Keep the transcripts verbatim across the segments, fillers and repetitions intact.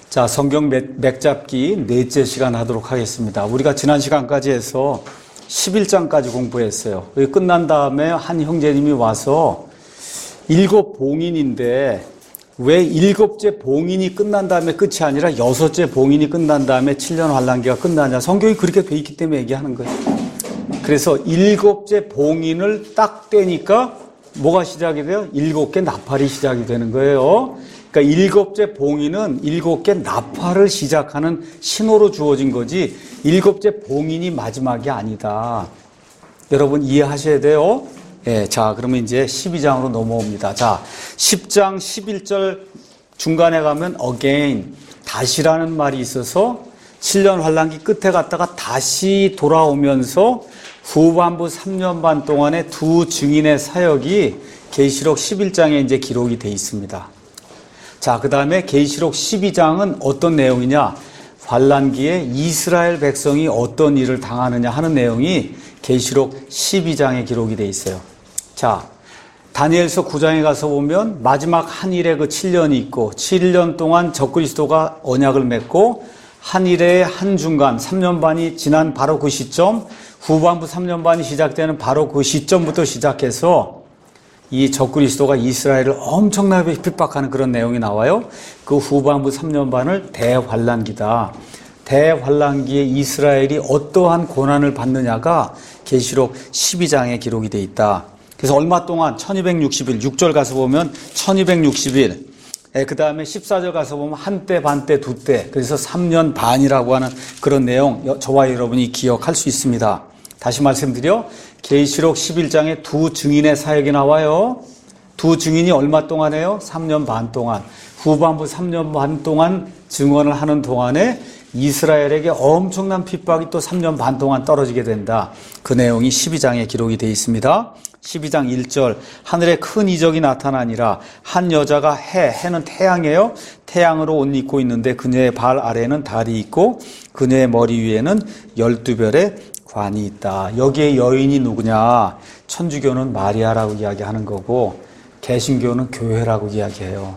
자, 성경 맥잡기 넷째 시간 하도록 하겠습니다. 우리가 지난 시간까지 해서 십일 장까지 공부했어요. 끝난 다음에 한 형제님이 와서 일곱 봉인인데 왜 일곱째 봉인이 끝난 다음에 끝이 아니라 여섯째 봉인이 끝난 다음에 칠 년 환란기가 끝나냐. 성경이 그렇게 돼 있기 때문에 얘기하는 거예요. 그래서 일곱째 봉인을 딱 떼니까 뭐가 시작이 돼요? 일곱 개 나팔이 시작이 되는 거예요. 그러니까 일곱째 봉인은 일곱 개 나팔을 시작하는 신호로 주어진 거지 일곱째 봉인이 마지막이 아니다. 여러분 이해하셔야 돼요. 예, 자, 그러면 이제 십이 장으로 넘어옵니다. 자, 십 장 십일 절 중간에 가면 again, 다시라는 말이 있어서 칠 년 환란기 끝에 갔다가 다시 돌아오면서 후반부 삼 년 반 동안의 두 증인의 사역이 계시록 십일 장에 이제 기록이 돼 있습니다. 자, 그 다음에 계시록 십이 장은 어떤 내용이냐? 환란기에 이스라엘 백성이 어떤 일을 당하느냐 하는 내용이 계시록 십이 장에 기록이 돼 있어요. 자, 다니엘서 구 장에 가서 보면 마지막 한일의 그 칠 년이 있고 칠 년 동안 적그리스도가 언약을 맺고 한일의 한중간 삼 년 반이 지난 바로 그 시점, 후반부 삼 년 반이 시작되는 바로 그 시점부터 시작해서 이 적그리스도가 이스라엘을 엄청나게 핍박하는 그런 내용이 나와요. 그 후반부 삼 년 반을 대환란기다. 대환란기에 이스라엘이 어떠한 고난을 받느냐가 계시록 십이 장에 기록이 돼 있다. 그래서 얼마 동안 천이백육십 일, 육 절 가서 보면 천이백육십 일, 그 다음에 십사 절 가서 보면 한때, 반때, 두때, 그래서 삼 년 반이라고 하는 그런 내용 저와 여러분이 기억할 수 있습니다. 다시 말씀드려 계시록 십일 장에 두 증인의 사역이 나와요. 두 증인이 얼마 동안 해요? 삼 년 반 동안. 후반부 삼 년 반 동안 증언을 하는 동안에 이스라엘에게 엄청난 핍박이 또 삼 년 반 동안 떨어지게 된다. 그 내용이 십이 장에 기록이 되어 있습니다. 십이 장 일 절 하늘에 큰 이적이 나타나니라. 한 여자가 해, 해는 태양이에요. 태양으로 옷 입고 있는데 그녀의 발 아래에는 달이 있고 그녀의 머리 위에는 열두 별의 관이 있다. 여기에 여인이 누구냐? 천주교는 마리아라고 이야기하는 거고 개신교는 교회라고 이야기해요.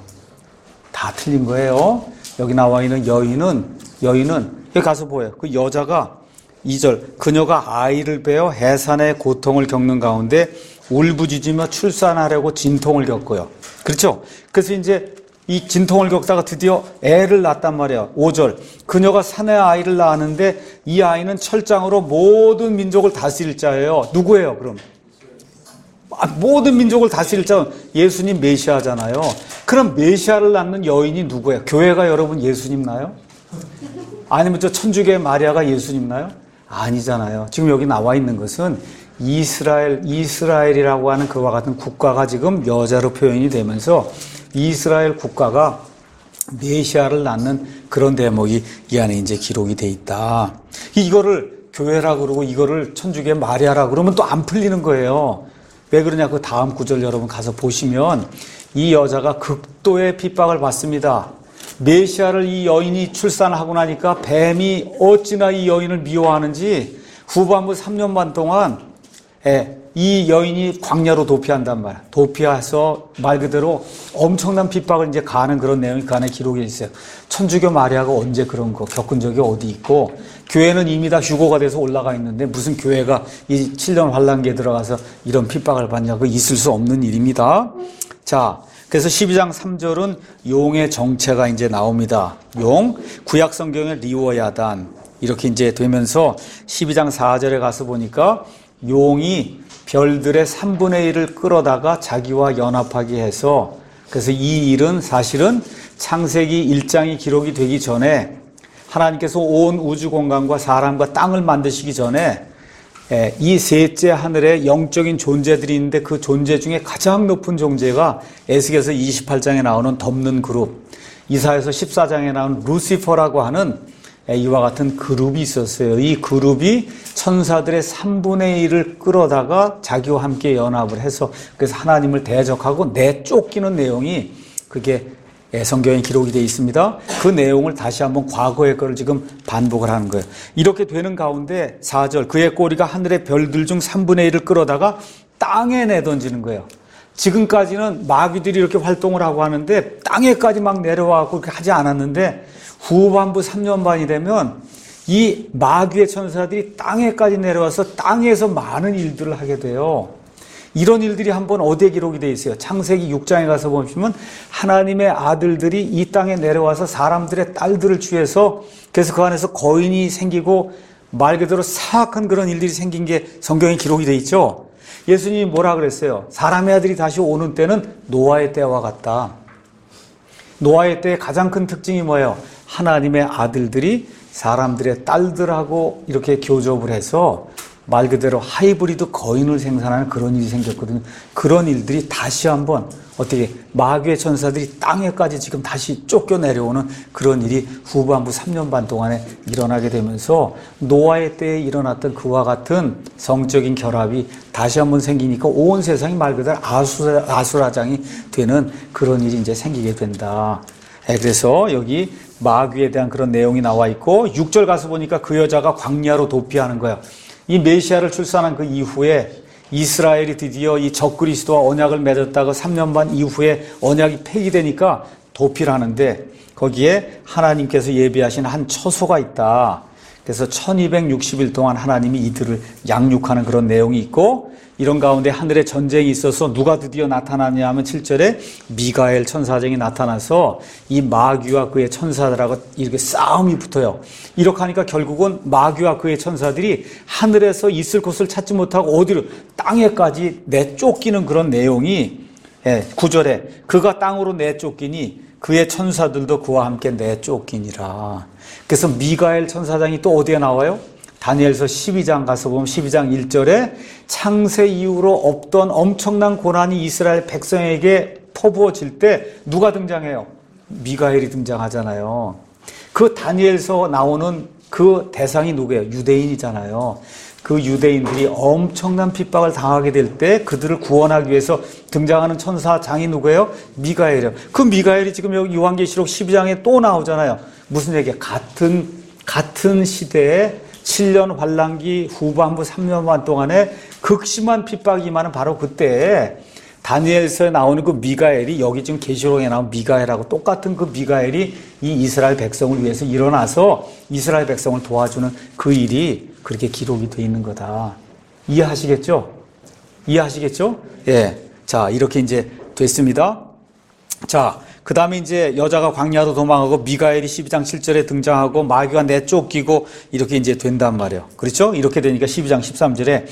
다 틀린 거예요. 여기 나와 있는 여인은 여인은 여기 가서 보여요. 그 여자가 이 절 그녀가 아이를 베어 해산의 고통을 겪는 가운데 울부짖으며 출산하려고 진통을 겪고요. 그렇죠? 그래서 이제 이 진통을 겪다가 드디어 애를 낳았단 말이에요. 오 절 그녀가 산에 아이를 낳았는데 이 아이는 철장으로 모든 민족을 다스릴 자예요. 누구예요 그럼? 아, 모든 민족을 다스릴 자 예수님 메시아잖아요. 그럼 메시아를 낳는 여인이 누구예요? 교회가 여러분 예수님 나요? 아니면 저 천주교의 마리아가 예수님 나요? 아니잖아요. 지금 여기 나와 있는 것은 이스라엘, 이스라엘이라고 하는 그와 같은 국가가 지금 여자로 표현이 되면서 이스라엘 국가가 메시아를 낳는 그런 대목이 이 안에 이제 기록이 돼 있다. 이거를 교회라고 그러고 이거를 천주교의 마리아라고 그러면 또 안 풀리는 거예요. 왜 그러냐? 그 다음 구절 여러분 가서 보시면 이 여자가 극도의 핍박을 받습니다. 메시아를 이 여인이 출산하고 나니까 뱀이 어찌나 이 여인을 미워하는지 후반부 삼 년 반 동안 이 여인이 광야로 도피한단 말이야. 도피해서 말 그대로 엄청난 핍박을 이제 가하는 그런 내용이 그 안에 기록이 있어요. 천주교 마리아가 언제 그런 거 겪은 적이 어디 있고 교회는 이미 다 휴고가 돼서 올라가 있는데 무슨 교회가 이 칠 년 환란기에 들어가서 이런 핍박을 받냐고 있을 수 없는 일입니다. 자, 그래서 십이 장 삼 절은 용의 정체가 이제 나옵니다. 용, 구약 성경의 리워야단 이렇게 이제 되면서 십이 장 사 절에 가서 보니까 용이 별들의 삼분의 일을 끌어다가 자기와 연합하게 해서 그래서 이 일은 사실은 창세기 일 장이 기록이 되기 전에 하나님께서 온 우주 공간과 사람과 땅을 만드시기 전에 이 셋째 하늘에 영적인 존재들이 있는데 그 존재 중에 가장 높은 존재가 에스겔서 이십팔 장에 나오는 덮는 그룹, 이사야서 십사 장에 나오는 루시퍼라고 하는 이와 같은 그룹이 있었어요. 이 그룹이 천사들의 삼분의 일을 끌어다가 자기와 함께 연합을 해서 그래서 하나님을 대적하고 내쫓기는 내용이 그게 성경에 기록이 되어 있습니다. 그 내용을 다시 한번 과거의 거를 지금 반복을 하는 거예요. 이렇게 되는 가운데 사 절 그의 꼬리가 하늘의 별들 중 삼분의 일을 끌어다가 땅에 내던지는 거예요. 지금까지는 마귀들이 이렇게 활동을 하고 하는데 땅에까지 막 내려와서 그렇게 하지 않았는데 후반부 삼 년 반이 되면 이 마귀의 천사들이 땅에까지 내려와서 땅에서 많은 일들을 하게 돼요. 이런 일들이 한번 어디에 기록이 되어 있어요? 창세기 육 장에 가서 보시면 하나님의 아들들이 이 땅에 내려와서 사람들의 딸들을 취해서 그래서 그 안에서 거인이 생기고 말 그대로 사악한 그런 일들이 생긴 게 성경에 기록이 되어 있죠. 예수님이 뭐라 그랬어요? 사람의 아들이 다시 오는 때는 노아의 때와 같다. 노아의 때의 가장 큰 특징이 뭐예요? 하나님의 아들들이 사람들의 딸들하고 이렇게 교접을 해서 말 그대로 하이브리드 거인을 생산하는 그런 일이 생겼거든요. 그런 일들이 다시 한번 어떻게 마귀의 천사들이 땅에까지 지금 다시 쫓겨 내려오는 그런 일이 후반부 삼 년 반 동안에 일어나게 되면서 노아의 때에 일어났던 그와 같은 성적인 결합이 다시 한번 생기니까 온 세상이 말 그대로 아수라, 아수라장이 되는 그런 일이 이제 생기게 된다. 그래서 여기 마귀에 대한 그런 내용이 나와 있고 육 절 가서 보니까 그 여자가 광야로 도피하는 거예요. 이 메시아를 출산한 그 이후에 이스라엘이 드디어 이 적그리스도와 언약을 맺었다가 삼 년 반 이후에 언약이 폐기되니까 도피를 하는데 거기에 하나님께서 예비하신 한 처소가 있다. 그래서 천이백육십 일 동안 하나님이 이들을 양육하는 그런 내용이 있고 이런 가운데 하늘에 전쟁이 있어서 누가 드디어 나타나냐 하면 칠 절에 미가엘 천사장이 나타나서 이 마귀와 그의 천사들하고 이렇게 싸움이 붙어요. 이렇게 하니까 결국은 마귀와 그의 천사들이 하늘에서 있을 곳을 찾지 못하고 어디로 땅에까지 내쫓기는 그런 내용이 구 절에 그가 땅으로 내쫓기니 그의 천사들도 그와 함께 내쫓기니라. 그래서 미가엘 천사장이 또 어디에 나와요? 다니엘서 십이 장 가서 보면 십이 장 일 절에 창세 이후로 없던 엄청난 고난이 이스라엘 백성에게 퍼부어질 때 누가 등장해요? 미가엘이 등장하잖아요. 그 다니엘서 나오는 그 대상이 누구예요? 유대인이잖아요. 그 유대인들이 엄청난 핍박을 당하게 될 때 그들을 구원하기 위해서 등장하는 천사장이 누구예요? 미가엘이에요. 그 미가엘이 지금 여기 요한계시록 십이 장에 또 나오잖아요. 무슨 얘기예요? 같은 같은 시대에 칠 년 환란기 후반부 삼 년 반 동안에 극심한 핍박이 임하는 바로 그때 다니엘서에 나오는 그 미가엘이 여기 지금 계시록에 나온 미가엘하고 똑같은 그 미가엘이 이 이스라엘 백성을 위해서 일어나서 이스라엘 백성을 도와주는 그 일이 그렇게 기록이 되어 있는 거다. 이해하시겠죠? 이해하시겠죠? 예. 자, 이렇게 이제 됐습니다. 자, 그 다음에 이제 여자가 광야로 도망하고 미가엘이 십이 장 칠 절에 등장하고 마귀가 내쫓기고 이렇게 이제 된단 말이에요. 그렇죠? 이렇게 되니까 십이 장 십삼 절에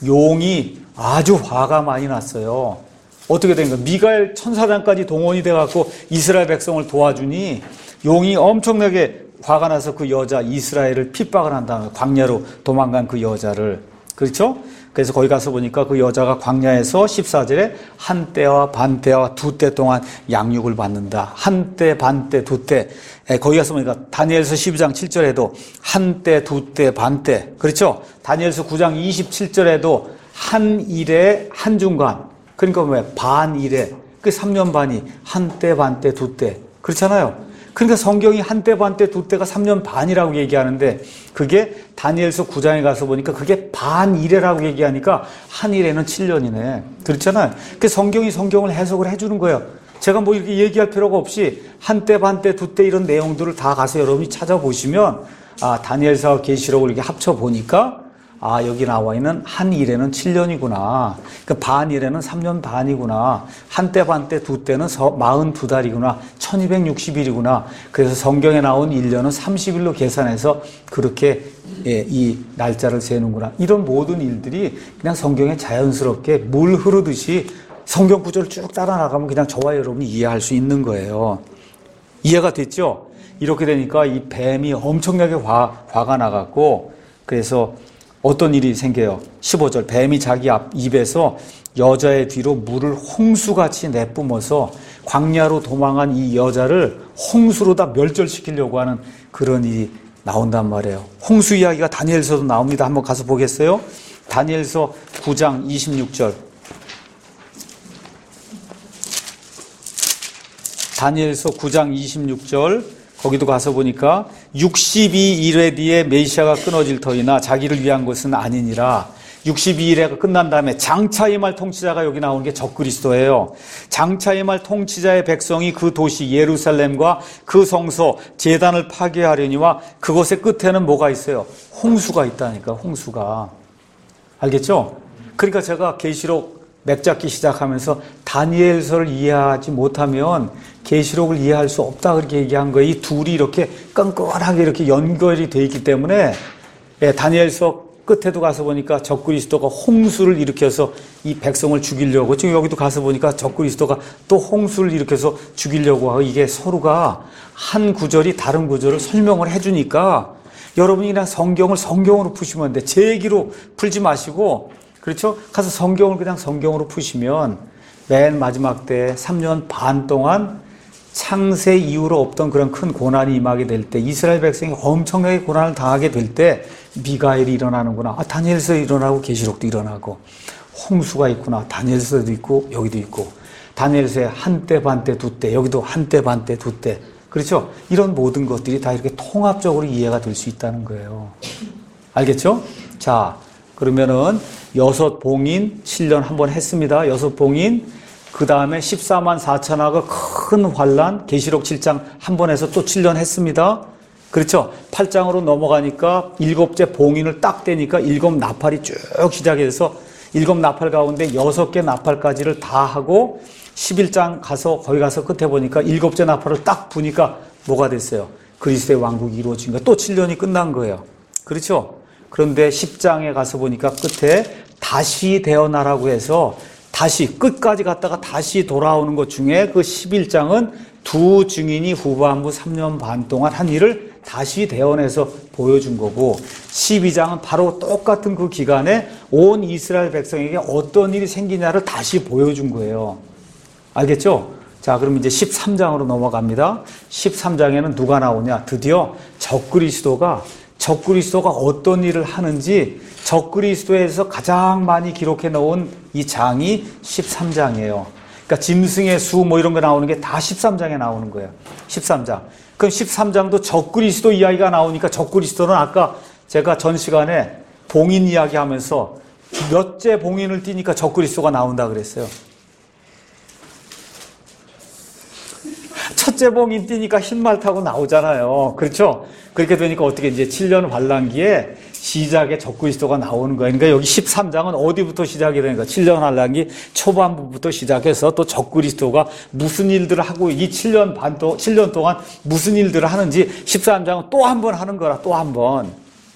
용이 아주 화가 많이 났어요. 어떻게 된 거예요? 미가엘 천사장까지 동원이 돼갖고 이스라엘 백성을 도와주니 용이 엄청나게 화가 나서 그 여자 이스라엘을 핍박을 한 다음에 광야로 도망간 그 여자를 그렇죠? 그래서 거기 가서 보니까 그 여자가 광야에서 십사 절에 한 때와 반 때와 두 때 동안 양육을 받는다. 한 때, 반 때, 두 때. 거기 가서 보니까 다니엘서 십이 장 칠 절에도 한 때, 두 때, 반 때. 그렇죠? 다니엘서 구 장 이십칠 절에도 한 일에 한 중간. 그러니까 왜? 반 일에. 그 삼 년 반이 한 때, 반 때, 두 때. 그렇잖아요. 그러니까 성경이 한 때, 반 때, 두 때가 삼 년 반이라고 얘기하는데 그게 다니엘서 구 장에 가서 보니까 그게 반 일에라고 얘기하니까 한 일에는 칠 년이네. 그렇잖아요. 그 성경이 성경을 해석을 해주는 거예요. 제가 뭐 이렇게 얘기할 필요가 없이 한 때, 반 때, 두 때 이런 내용들을 다 가서 여러분이 찾아보시면 아, 다니엘서와 계시록을 이렇게 합쳐보니까 아, 여기 나와 있는 한 일에는 칠 년이구나. 그 반 일에는 삼 년 반이구나. 한 때, 반 때, 두 때는 사십이 달이구나. 천이백육십 일이구나. 그래서 성경에 나온 일 년은 삼십 일로 계산해서 그렇게 예, 이 날짜를 세는구나. 이런 모든 일들이 그냥 성경에 자연스럽게 물 흐르듯이 성경 구절을 쭉 따라 나가면 그냥 저와 여러분이 이해할 수 있는 거예요. 이해가 됐죠? 이렇게 되니까 이 뱀이 엄청나게 화, 화가 나갔고 그래서 어떤 일이 생겨요? 십오 절 뱀이 자기 앞 입에서 여자의 뒤로 물을 홍수같이 내뿜어서 광야로 도망한 이 여자를 홍수로 다 멸절시키려고 하는 그런 일이 나온단 말이에요. 홍수 이야기가 다니엘서도 나옵니다. 한번 가서 보겠어요? 다니엘서 구 장 이십육 절 다니엘서 구 장 이십육 절 거기도 가서 보니까 육십이 일회 뒤에 메시아가 끊어질 터이나 자기를 위한 것은 아니니라. 육십이 일회가 끝난 다음에 장차 임할 통치자가 여기 나오는 게 적그리스도예요. 장차 임할 통치자의 백성이 그 도시 예루살렘과 그 성소 제단을 파괴하려니와 그곳의 끝에는 뭐가 있어요? 홍수가 있다니까, 홍수가. 알겠죠? 그러니까 제가 계시록 맥잡기 시작하면서 다니엘서를 이해하지 못하면 계시록을 이해할 수 없다 그렇게 얘기한 거예요. 이 둘이 이렇게 끈끈하게 이렇게 연결이 돼 있기 때문에 예, 다니엘서 끝에도 가서 보니까 적그리스도가 홍수를 일으켜서 이 백성을 죽이려고, 지금 여기도 가서 보니까 적그리스도가 또 홍수를 일으켜서 죽이려고 하고, 이게 서로가 한 구절이 다른 구절을 설명을 해주니까 여러분이 그냥 성경을 성경으로 푸시면 돼. 제 얘기로 풀지 마시고, 그렇죠? 가서 성경을 그냥 성경으로 푸시면 맨 마지막 때 삼 년 반 동안 창세 이후로 없던 그런 큰 고난이 임하게 될 때, 이스라엘 백성이 엄청나게 고난을 당하게 될 때 미가엘이 일어나는구나. 아, 다니엘서 일어나고 계시록도 일어나고, 홍수가 있구나. 다니엘서도 있고 여기도 있고, 다니엘서에 한때 반때 두때, 여기도 한때 반때 두때, 그렇죠? 이런 모든 것들이 다 이렇게 통합적으로 이해가 될 수 있다는 거예요. 알겠죠? 자, 그러면은 여섯 봉인 칠 년 한번 했습니다. 여섯 봉인, 그 다음에 십사만 사천하고 큰 환란, 계시록 칠 장 한 번 해서 또 칠 년 했습니다. 그렇죠? 팔 장으로 넘어가니까 일곱째 봉인을 딱 떼니까 일곱 나팔이 쭉 시작해서 일곱 나팔 가운데 여섯 개 나팔까지를 다 하고 십일 장 가서 거기 가서 끝에 보니까 일곱째 나팔을 딱 부니까 뭐가 됐어요? 그리스도의 왕국이 이루어진 거예요. 또 칠 년이 끝난 거예요. 그렇죠? 그런데 십 장에 가서 보니까 끝에 다시 되어나라고 해서 다시 끝까지 갔다가 다시 돌아오는 것 중에 그 십일 장은 두 증인이 후반부 삼 년 반 동안 한 일을 다시 대언해서 보여준 거고, 십이 장은 바로 똑같은 그 기간에 온 이스라엘 백성에게 어떤 일이 생기냐를 다시 보여준 거예요. 알겠죠? 자, 그럼 이제 십삼 장으로 넘어갑니다. 십삼 장에는 누가 나오냐? 드디어 적그리스도가 적그리스도가 어떤 일을 하는지 적그리스도에서 가장 많이 기록해 놓은 이 장이 십삼 장이에요. 그러니까 짐승의 수 뭐 이런 거 나오는 게 다 십삼 장에 나오는 거예요. 십삼 장. 그럼 십삼 장도 적그리스도 이야기가 나오니까 적그리스도는 아까 제가 전 시간에 봉인 이야기 하면서 몇째 봉인을 띄니까 적그리스도가 나온다 그랬어요. 첫째 봉인 띄니까 흰말 타고 나오잖아요. 그렇죠? 그렇게 되니까 어떻게 이제 칠 년 환란기에 시작에 적그리스도가 나오는 거예요. 그러니까 여기 십삼 장은 어디부터 시작이 되니까 칠 년 환란기 초반부부터 시작해서 또 적그리스도가 무슨 일들을 하고 이 칠 년 반 동, 칠 년 동안 무슨 일들을 하는지 십삼 장은 또 한 번 하는 거라, 또 한 번.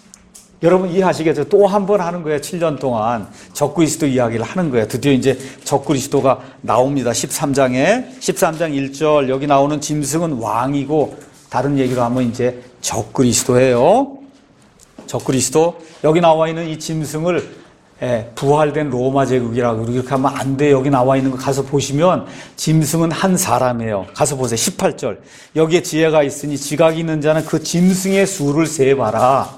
여러분 이해하시겠죠? 또 한 번 하는 거예요. 칠 년 동안 적그리스도 이야기를 하는 거예요. 드디어 이제 적그리스도가 나옵니다. 십삼 장에 십삼 장 일 절 여기 나오는 짐승은 왕이고, 다른 얘기로 하면 이제 적그리스도예요. 적그리스도. 여기 나와 있는 이 짐승을 예, 부활된 로마 제국이라고 이렇게 하면 안 돼. 여기 나와 있는 거 가서 보시면 짐승은 한 사람이에요. 가서 보세요. 십팔 절. 여기에 지혜가 있으니 지각이 있는 자는 그 짐승의 수를 세봐라.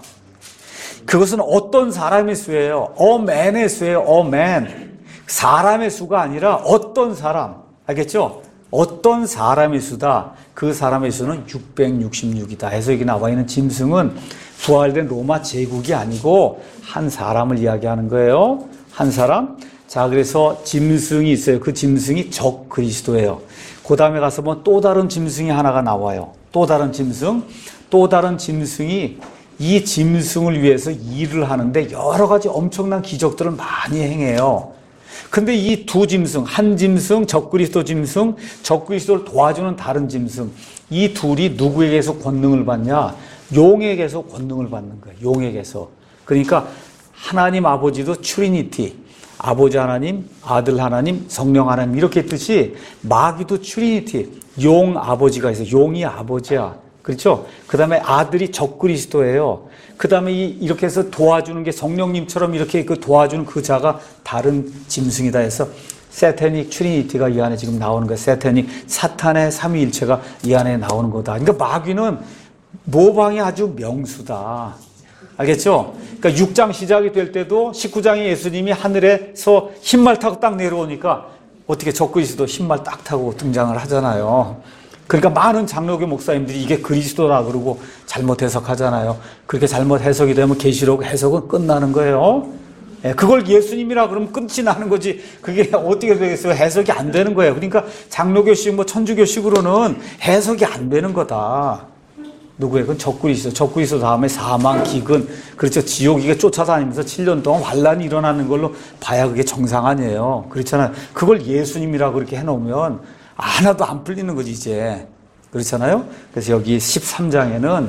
그것은 어떤 사람의 수예요? 어맨의 수예요. 어맨. 사람의 수가 아니라 어떤 사람. 알겠죠? 어떤 사람의 수다. 그 사람의 수는 육백육십육이다 해서 여기 나와 있는 짐승은 부활된 로마 제국이 아니고 한 사람을 이야기하는 거예요. 한 사람. 자, 그래서 짐승이 있어요. 그 짐승이 적그리스도예요. 그 다음에 가서 보면 또 다른 짐승이 하나가 나와요. 또 다른 짐승. 또 다른 짐승이 이 짐승을 위해서 일을 하는데 여러 가지 엄청난 기적들을 많이 행해요. 근데 이 두 짐승, 한 짐승, 적그리스도 짐승, 적그리스도를 도와주는 다른 짐승, 이 둘이 누구에게서 권능을 받냐? 용에게서 권능을 받는 거예요. 용에게서. 그러니까 하나님 아버지도 트리니티, 아버지 하나님, 아들 하나님, 성령 하나님 이렇게 뜻이, 마귀도 트리니티, 용 아버지가 있어요. 용이 아버지야. 그렇죠? 그 다음에 아들이 적그리스도예요. 그 다음에 이렇게 해서 도와주는 게 성령님처럼 이렇게 그 도와주는 그 자가 다른 짐승이다 해서 세테닉 트리니티가 이 안에 지금 나오는 거예요. 세테닉, 사탄의 삼위일체가 이 안에 나오는 거다. 그러니까 마귀는 모방이 아주 명수다. 알겠죠? 그러니까 육 장 시작이 될 때도 십구 장에 예수님이 하늘에서 흰말 타고 딱 내려오니까 어떻게 적그리스도 흰말 딱 타고 등장을 하잖아요. 그러니까 많은 장로교 목사님들이 이게 그리스도라 그러고 잘못 해석하잖아요. 그렇게 잘못 해석이 되면 계시록 해석은 끝나는 거예요. 예, 그걸 예수님이라 그러면 끝이 나는 거지. 그게 어떻게 되겠어요? 해석이 안 되는 거예요. 그러니까 장로교식, 뭐 천주교식으로는 해석이 안 되는 거다. 누구예요? 그건 적그리스도. 적그리스도 다음에 사망, 기근, 그렇죠. 지옥 이게 쫓아다니면서 칠 년 동안 환란이 일어나는 걸로 봐야 그게 정상 아니에요. 그렇잖아요. 그걸 예수님이라고 그렇게 해놓으면 하나도 안 풀리는 거지, 이제. 그렇잖아요. 그래서 여기 십삼 장에는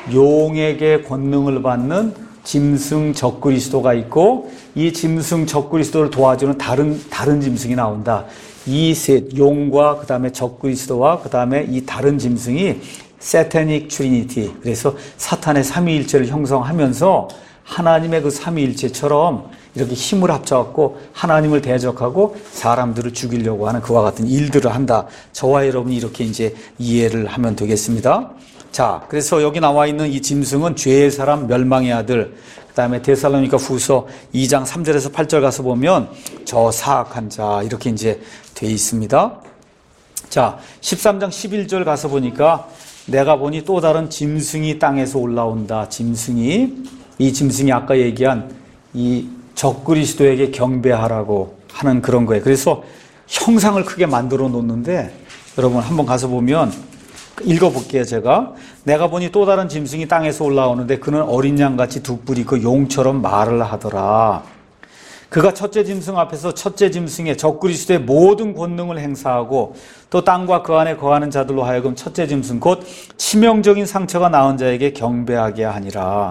용에게 권능을 받는 짐승 적그리스도가 있고, 이 짐승 적그리스도를 도와주는 다른, 다른 짐승이 나온다. 이 셋, 용과 그 다음에 적그리스도와 그 다음에 이 다른 짐승이 세타닉 트리니티, 그래서 사탄의 삼위일체를 형성하면서 하나님의 그 삼위일체처럼 이렇게 힘을 합쳐갖고 하나님을 대적하고 사람들을 죽이려고 하는 그와 같은 일들을 한다. 저와 여러분이 이렇게 이제 이해를 하면 되겠습니다. 자, 그래서 여기 나와 있는 이 짐승은 죄의 사람, 멸망의 아들. 그 다음에 데살로니가 후서 이 장 삼 절에서 팔 절 가서 보면 저 사악한 자 이렇게 이제 돼 있습니다. 자, 십삼 장 십일 절 가서 보니까 내가 보니 또 다른 짐승이 땅에서 올라온다. 짐승이, 이 짐승이 아까 얘기한 이 적그리스도에게 경배하라고 하는 그런 거예요. 그래서 형상을 크게 만들어 놓는데 여러분 한번 가서 보면 읽어볼게요. 제가 내가 보니 또 다른 짐승이 땅에서 올라오는데 그는 어린 양같이 두 뿔이 그 용처럼 말을 하더라. 그가 첫째 짐승 앞에서 첫째 짐승의 적그리스도의 모든 권능을 행사하고 또 땅과 그 안에 거하는 자들로 하여금 첫째 짐승 곧 치명적인 상처가 나은 자에게 경배하게 하니라.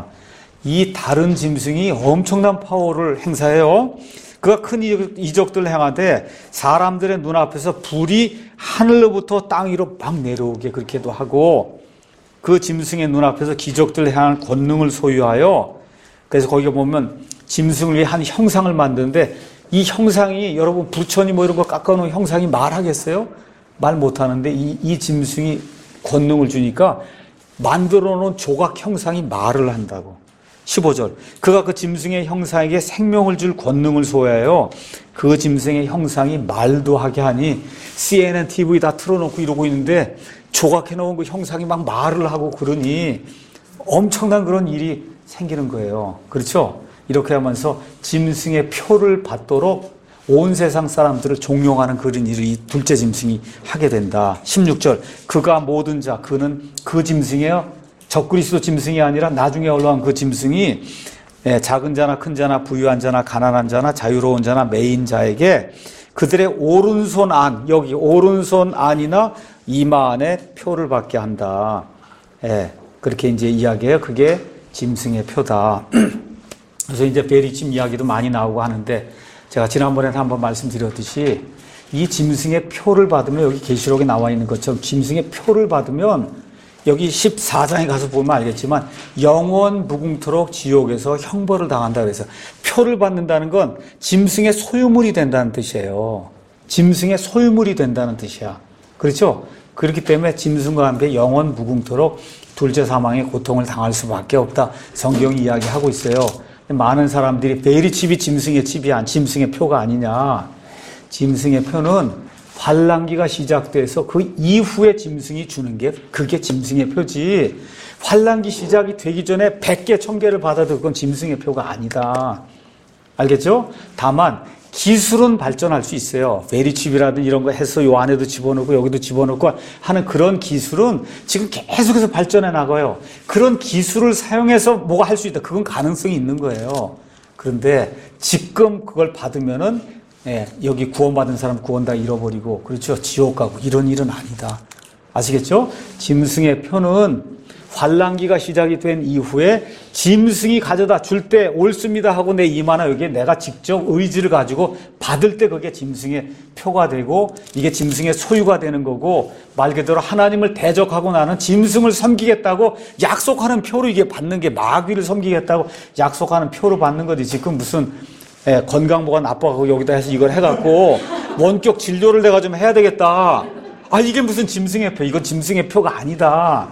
이 다른 짐승이 엄청난 파워를 행사해요. 그가 큰 이적들을 행하되 사람들의 눈앞에서 불이 하늘로부터 땅 위로 막 내려오게 그렇게도 하고, 그 짐승의 눈앞에서 기적들을 행하는 권능을 소유하여, 그래서 거기 보면 짐승을 위해 한 형상을 만드는데 이 형상이 여러분 부처니 뭐 이런 거 깎아놓은 형상이 말하겠어요? 말 못하는데 이, 이 짐승이 권능을 주니까 만들어 놓은 조각 형상이 말을 한다고. 십오 절 그가 그 짐승의 형상에게 생명을 줄 권능을 소유하여 그 짐승의 형상이 말도 하게 하니, 씨엔엔 티비 다 틀어놓고 이러고 있는데 조각해 놓은 그 형상이 막 말을 하고 그러니 엄청난 그런 일이 생기는 거예요. 그렇죠? 이렇게 하면서 짐승의 표를 받도록 온 세상 사람들을 종용하는 그런 일을 이 둘째 짐승이 하게 된다. 십육 절 그가 모든 자, 그는 그 짐승이에요. 적그리스도 짐승이 아니라 나중에 올라온 그 짐승이 작은 자나 큰 자나 부유한 자나 가난한 자나 자유로운 자나 매인 자에게 그들의 오른손 안, 여기 오른손 안이나 이마 안에 표를 받게 한다. 예, 그렇게 이제 이야기해요. 그게 짐승의 표다. 그래서 이제 베리침 이야기도 많이 나오고 하는데, 제가 지난번에 한번 말씀드렸듯이 이 짐승의 표를 받으면, 여기 계시록에 나와 있는 것처럼 짐승의 표를 받으면 여기 십사 장에 가서 보면 알겠지만 영원 무궁토록 지옥에서 형벌을 당한다. 그래서 표를 받는다는 건 짐승의 소유물이 된다는 뜻이에요. 짐승의 소유물이 된다는 뜻이야. 그렇죠? 그렇기 때문에 짐승과 함께 영원 무궁토록 둘째 사망의 고통을 당할 수밖에 없다. 성경이 이야기하고 있어요. 많은 사람들이 베리칩이 짐승의 칩이 안 짐승의 표가 아니냐. 짐승의 표는 환란기가 시작돼서 그 이후에 짐승이 주는 게 그게 짐승의 표지, 환란기 시작이 되기 전에 백 개, 천 개를 받아도 그건 짐승의 표가 아니다. 알겠죠? 다만 기술은 발전할 수 있어요. 베리칩이라든 이런 거 해서 요 안에도 집어넣고 여기도 집어넣고 하는 그런 기술은 지금 계속해서 발전해 나가요. 그런 기술을 사용해서 뭐가 할 수 있다. 그건 가능성이 있는 거예요. 그런데 지금 그걸 받으면은 예, 여기 구원받은 사람 구원 다 잃어버리고, 그렇죠? 지옥 가고 이런 일은 아니다. 아시겠죠? 짐승의 표는 환란기가 시작이 된 이후에 짐승이 가져다 줄 때 옳습니다 하고 내 이마나 여기에 내가 직접 의지를 가지고 받을 때 그게 짐승의 표가 되고 이게 짐승의 소유가 되는 거고, 말 그대로 하나님을 대적하고 나는 짐승을 섬기겠다고 약속하는 표로 이게 받는 게, 마귀를 섬기겠다고 약속하는 표로 받는 거지. 지금 무슨 예, 건강보가 나빠가고 여기다 해서 이걸 해갖고 원격 진료를 내가 좀 해야 되겠다. 아, 이게 무슨 짐승의 표. 이건 짐승의 표가 아니다.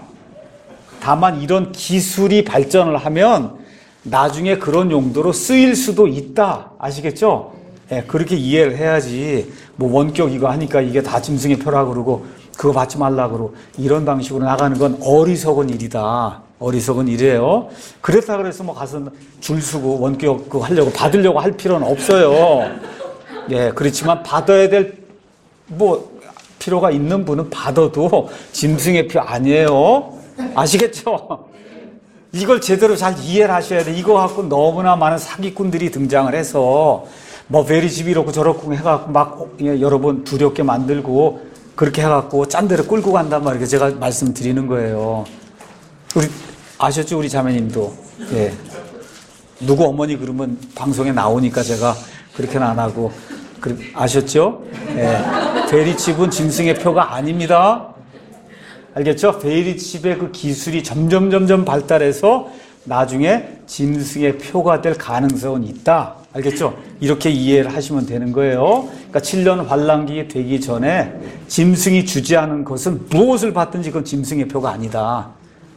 다만 이런 기술이 발전을 하면 나중에 그런 용도로 쓰일 수도 있다. 아시겠죠? 예, 그렇게 이해를 해야지. 뭐 원격 이거 하니까 이게 다 짐승의 표라 그러고 그거 받지 말라 그러고 이런 방식으로 나가는 건 어리석은 일이다. 어리석은 일이에요. 그렇다 그래서 뭐 가서 줄 서고 원격 그거 하려고 받으려고 할 필요는 없어요. 예, 그렇지만 받아야 될 뭐 필요가 있는 분은 받아도 짐승의 표 아니에요. 아시겠죠? 이걸 제대로 잘 이해를 하셔야 돼. 이거 갖고 너무나 많은 사기꾼들이 등장을 해서 뭐 베리집이 이렇고 저렇고 해갖고 막 여러분 두렵게 만들고 그렇게 해갖고 짠 데로 끌고 간단 말이에요. 제가 말씀드리는 거예요. 우리 아셨죠? 우리 자매님도. 예. 누구 어머니 그러면 방송에 나오니까 제가 그렇게는 안 하고 아셨죠? 예. 베리칩은 짐승의 표가 아닙니다. 알겠죠? 베리칩의 그 기술이 점점 점점 발달해서 나중에 짐승의 표가 될 가능성은 있다. 알겠죠? 이렇게 이해를 하시면 되는 거예요. 그러니까 칠 년 환란기 되기 전에 짐승이 주재하는 것은 무엇을 받든지 그건 짐승의 표가 아니다.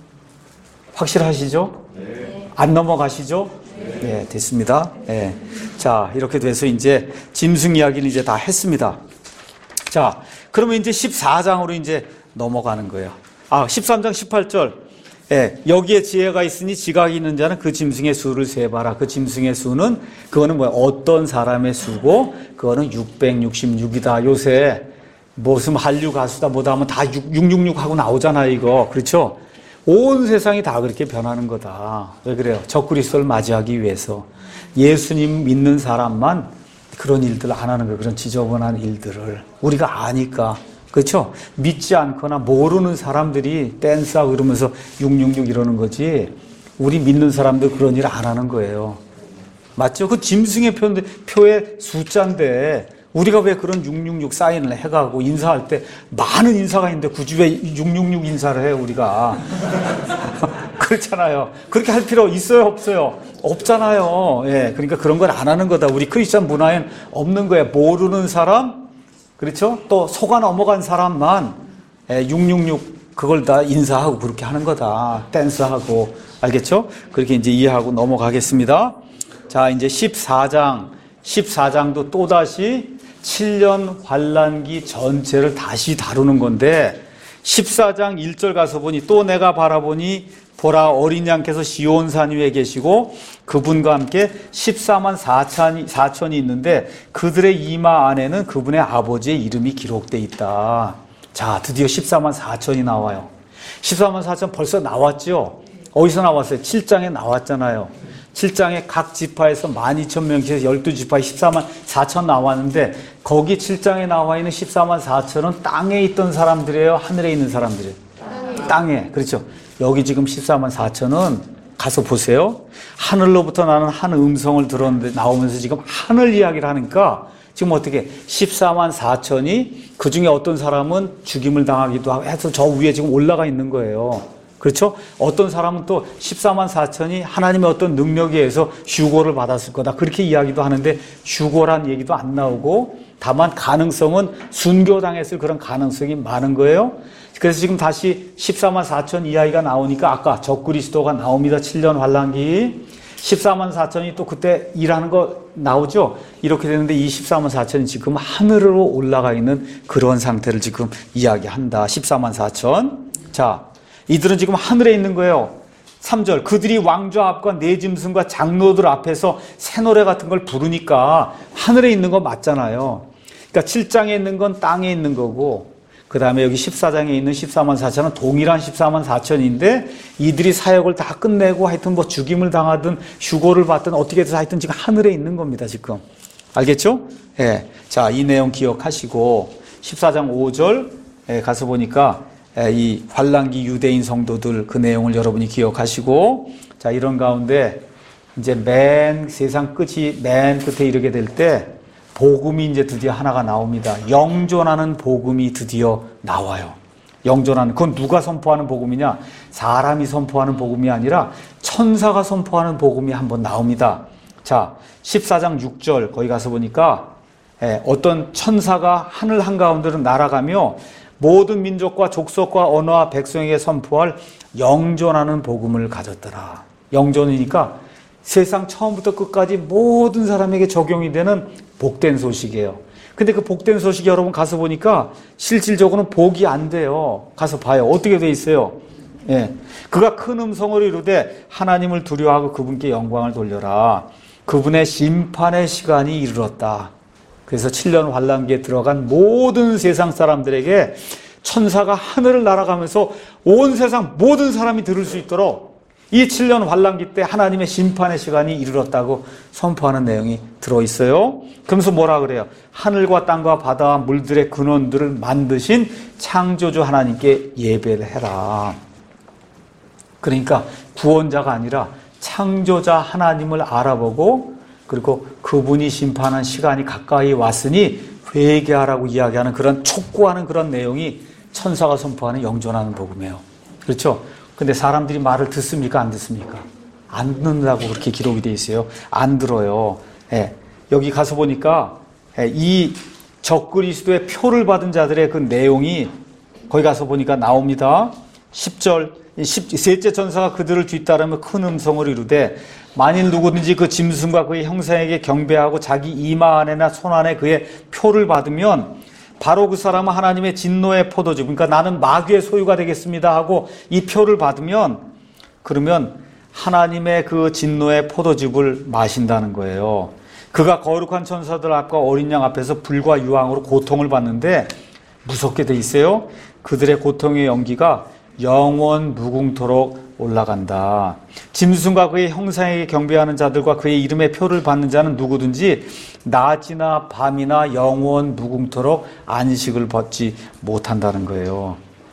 확실하시죠? 네. 안 넘어가시죠? 네, 네 됐습니다. 네. 자, 이렇게 돼서 이제 짐승 이야기는 이제 다 했습니다. 자, 그러면 이제 십사 장으로 이제 넘어가는 거예요. 아, 십삼 장 십팔 절. 예, 여기에 지혜가 있으니 지각이 있는 자는 그 짐승의 수를 세봐라. 그 짐승의 수는 그거는 뭐야? 어떤 사람의 수고 그거는 육백육십육이다. 요새 무슨 한류 가수다 뭐다 하면 다 육백육십육 하고 나오잖아 이거. 그렇죠? 온 세상이 다 그렇게 변하는 거다. 왜 그래요? 적그리스도를 맞이하기 위해서 예수님 믿는 사람만 그런 일들 안 하는 거예요. 그런 지저분한 일들을 우리가 아니까. 그렇죠? 믿지 않거나 모르는 사람들이 댄스하고 이러면서 육백육십육 이러는 거지 우리 믿는 사람들 그런 일 안 하는 거예요. 맞죠? 그 짐승의 표인데, 표의 숫자인데 우리가 왜 그런 육백육십육 사인을 해가고 인사할 때 많은 인사가 있는데 굳이 왜 육백육십육 인사를 해요 우리가. 그렇잖아요. 그렇게 할 필요 있어요 없어요? 없잖아요. 예, 그러니까 그런 걸 안 하는 거다. 우리 크리스천 문화엔 없는 거예요. 모르는 사람 그렇죠? 또 속아 넘어간 사람만 육백육십육 그걸 다 인사하고 그렇게 하는 거다. 댄스하고. 알겠죠? 그렇게 이제 이해하고 넘어가겠습니다. 자, 이제 십사 장. 십사 장도 또다시 칠 년 환란기 전체를 다시 다루는 건데 십사 장 일 절 가서 보니 또 내가 바라보니 보라 어린 양께서 시온산 위에 계시고 그분과 함께 십사만 사천이 있는데 그들의 이마 안에는 그분의 아버지의 이름이 기록되어 있다. 자, 드디어 십사만 사천이 나와요. 십사만 사천 벌써 나왔죠? 어디서 나왔어요? 칠 장에 나왔잖아요. 칠 장에 각 지파에서 만 이천 명씩 열두 지파에 십사만 사천 나왔는데 거기 칠 장에 나와 있는 십사만 사천은 땅에 있던 사람들이에요? 하늘에 있는 사람들이에요? 땅에. 땅에. 그렇죠. 여기 지금 십사만 사천은 가서 보세요. 하늘로부터 나는 한 음성을 들었는데 나오면서 지금 하늘 이야기를 하니까 지금 어떻게 십사만 사천이 그 중에 어떤 사람은 죽임을 당하기도 하고 해서 저 위에 지금 올라가 있는 거예요. 그렇죠? 어떤 사람은 또 십사만 사천이 하나님의 어떤 능력에 의해서 휴고를 받았을 거다. 그렇게 이야기도 하는데 휴고란 얘기도 안 나오고 다만 가능성은 순교당했을 그런 가능성이 많은 거예요. 그래서 지금 다시 십사만 사천 이야기가 나오니까 아까 적그리스도가 나옵니다. 칠 년 환란기. 십사만 사천이 또 그때 일하는 거 나오죠? 이렇게 되는데 이 십사만 사천이 지금 하늘로 올라가 있는 그런 상태를 지금 이야기한다. 십사만 사천. 자, 이들은 지금 하늘에 있는 거예요. 삼 절. 그들이 왕좌 앞과 네 짐승과 장로들 앞에서 새 노래 같은 걸 부르니까 하늘에 있는 거 맞잖아요. 그러니까 칠 장에 있는 건 땅에 있는 거고 그 다음에 여기 십사 장에 있는 십사만 사천은 동일한 십사만 사천인데 이들이 사역을 다 끝내고 하여튼 뭐 죽임을 당하든 휴고를 받든 어떻게 해서 하여튼 지금 하늘에 있는 겁니다, 지금. 알겠죠? 예. 자, 이 내용 기억하시고 십사 장 오 절 예, 가서 보니까 예, 이 환란기 유대인 성도들 그 내용을 여러분이 기억하시고 자, 이런 가운데 이제 맨 세상 끝이 맨 끝에 이르게 될 때 복음이 이제 드디어 하나가 나옵니다. 영존하는 복음이 드디어 나와요. 영존하는, 그건 누가 선포하는 복음이냐? 사람이 선포하는 복음이 아니라 천사가 선포하는 복음이 한번 나옵니다. 자, 십사 장 육 절 거기 가서 보니까 예, 어떤 천사가 하늘 한가운데로 날아가며 모든 민족과 족속과 언어와 백성에게 선포할 영존하는 복음을 가졌더라. 영존이니까 세상 처음부터 끝까지 모든 사람에게 적용이 되는 복된 소식이에요. 근데 그 복된 소식이 여러분 가서 보니까 실질적으로는 복이 안 돼요. 가서 봐요. 어떻게 돼 있어요? 예. 그가 큰 음성으로 이르되 하나님을 두려워하고 그분께 영광을 돌려라. 그분의 심판의 시간이 이르렀다. 그래서 칠 년 환란기에 들어간 모든 세상 사람들에게 천사가 하늘을 날아가면서 온 세상 모든 사람이 들을 수 있도록 이 칠 년 환란기 때 하나님의 심판의 시간이 이르렀다고 선포하는 내용이 들어있어요. 그러면서 뭐라 그래요? 하늘과 땅과 바다와 물들의 근원들을 만드신 창조주 하나님께 예배를 해라. 그러니까 구원자가 아니라 창조자 하나님을 알아보고 그리고 그분이 심판한 시간이 가까이 왔으니 회개하라고 이야기하는 그런 촉구하는 그런 내용이 천사가 선포하는 영존하는 복음이에요. 그렇죠? 근데 사람들이 말을 듣습니까? 안 듣습니까? 안 듣는다고 그렇게 기록이 돼 있어요. 안 들어요. 예. 여기 가서 보니까 예. 이 적그리스도의 표를 받은 자들의 그 내용이 거기 가서 보니까 나옵니다. 십 절 셋째 천사가 그들을 뒤따르며 큰 음성으로 이르되 만일 누구든지 그 짐승과 그의 형상에게 경배하고 자기 이마 안에나 손 안에 그의 표를 받으면 바로 그 사람은 하나님의 진노의 포도주, 그러니까 나는 마귀의 소유가 되겠습니다 하고 이 표를 받으면 그러면 하나님의 그 진노의 포도즙을 마신다는 거예요. 그가 거룩한 천사들 앞과 어린 양 앞에서 불과 유황으로 고통을 받는데 무섭게 돼 있어요. 그들의 고통의 연기가 영원 무궁토록 올라간다. 짐승과 그의 형상에게 경배하는 자들과 그의 이름의 표를 받는 자는 누구든지 낮이나 밤이나 영원 무궁토록 안식을 받지 못한다는 거예요.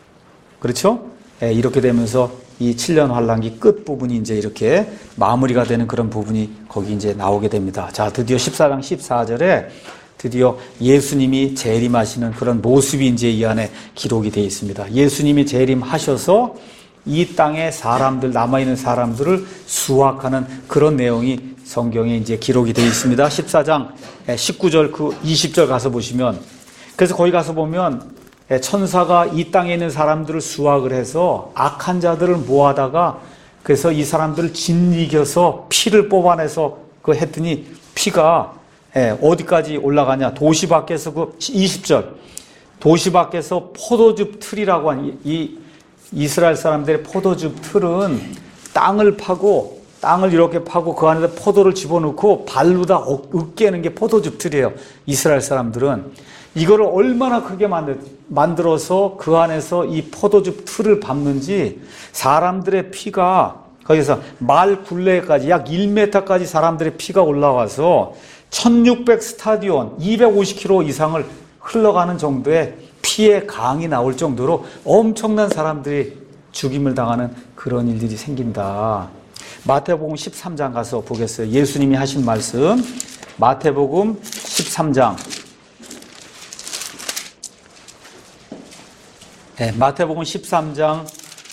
그렇죠? 예, 이렇게 되면서 이 칠 년 환란기 끝 부분이 이제 이렇게 마무리가 되는 그런 부분이 거기 이제 나오게 됩니다. 자, 드디어 십사 장 십사 절에 드디어 예수님이 재림하시는 그런 모습이 이제 이 안에 기록이 되어 있습니다. 예수님이 재림하셔서 이 땅에 사람들, 남아있는 사람들을 수확하는 그런 내용이 성경에 이제 기록이 되어 있습니다. 십사 장 십구 절, 그 이십 절 가서 보시면, 그래서 거기 가서 보면 천사가 이 땅에 있는 사람들을 수확을 해서 악한 자들을 모아다가 그래서 이 사람들을 짓이겨서 피를 뽑아내서 그 했더니 피가 어디까지 올라가냐. 도시 밖에서 그 이십 절, 도시 밖에서 포도즙 틀이라고 한 이 이스라엘 사람들의 포도즙 틀은 땅을 파고 땅을 이렇게 파고 그 안에다 포도를 집어넣고 발로다 으깨는 게 포도즙 틀이에요. 이스라엘 사람들은 이거를 얼마나 크게 만들, 만들어서 그 안에서 이 포도즙 틀을 밟는지 사람들의 피가 거기서 말 굴레까지 약 일 미터까지 사람들의 피가 올라와서 천육백 스타디온 이백오십 킬로미터 이상을 흘러가는 정도의 피의 강이 나올 정도로 엄청난 사람들이 죽임을 당하는 그런 일들이 생긴다. 마태복음 십삼 장 가서 보겠어요. 예수님이 하신 말씀 마태복음 십삼 장 네, 마태복음 십삼 장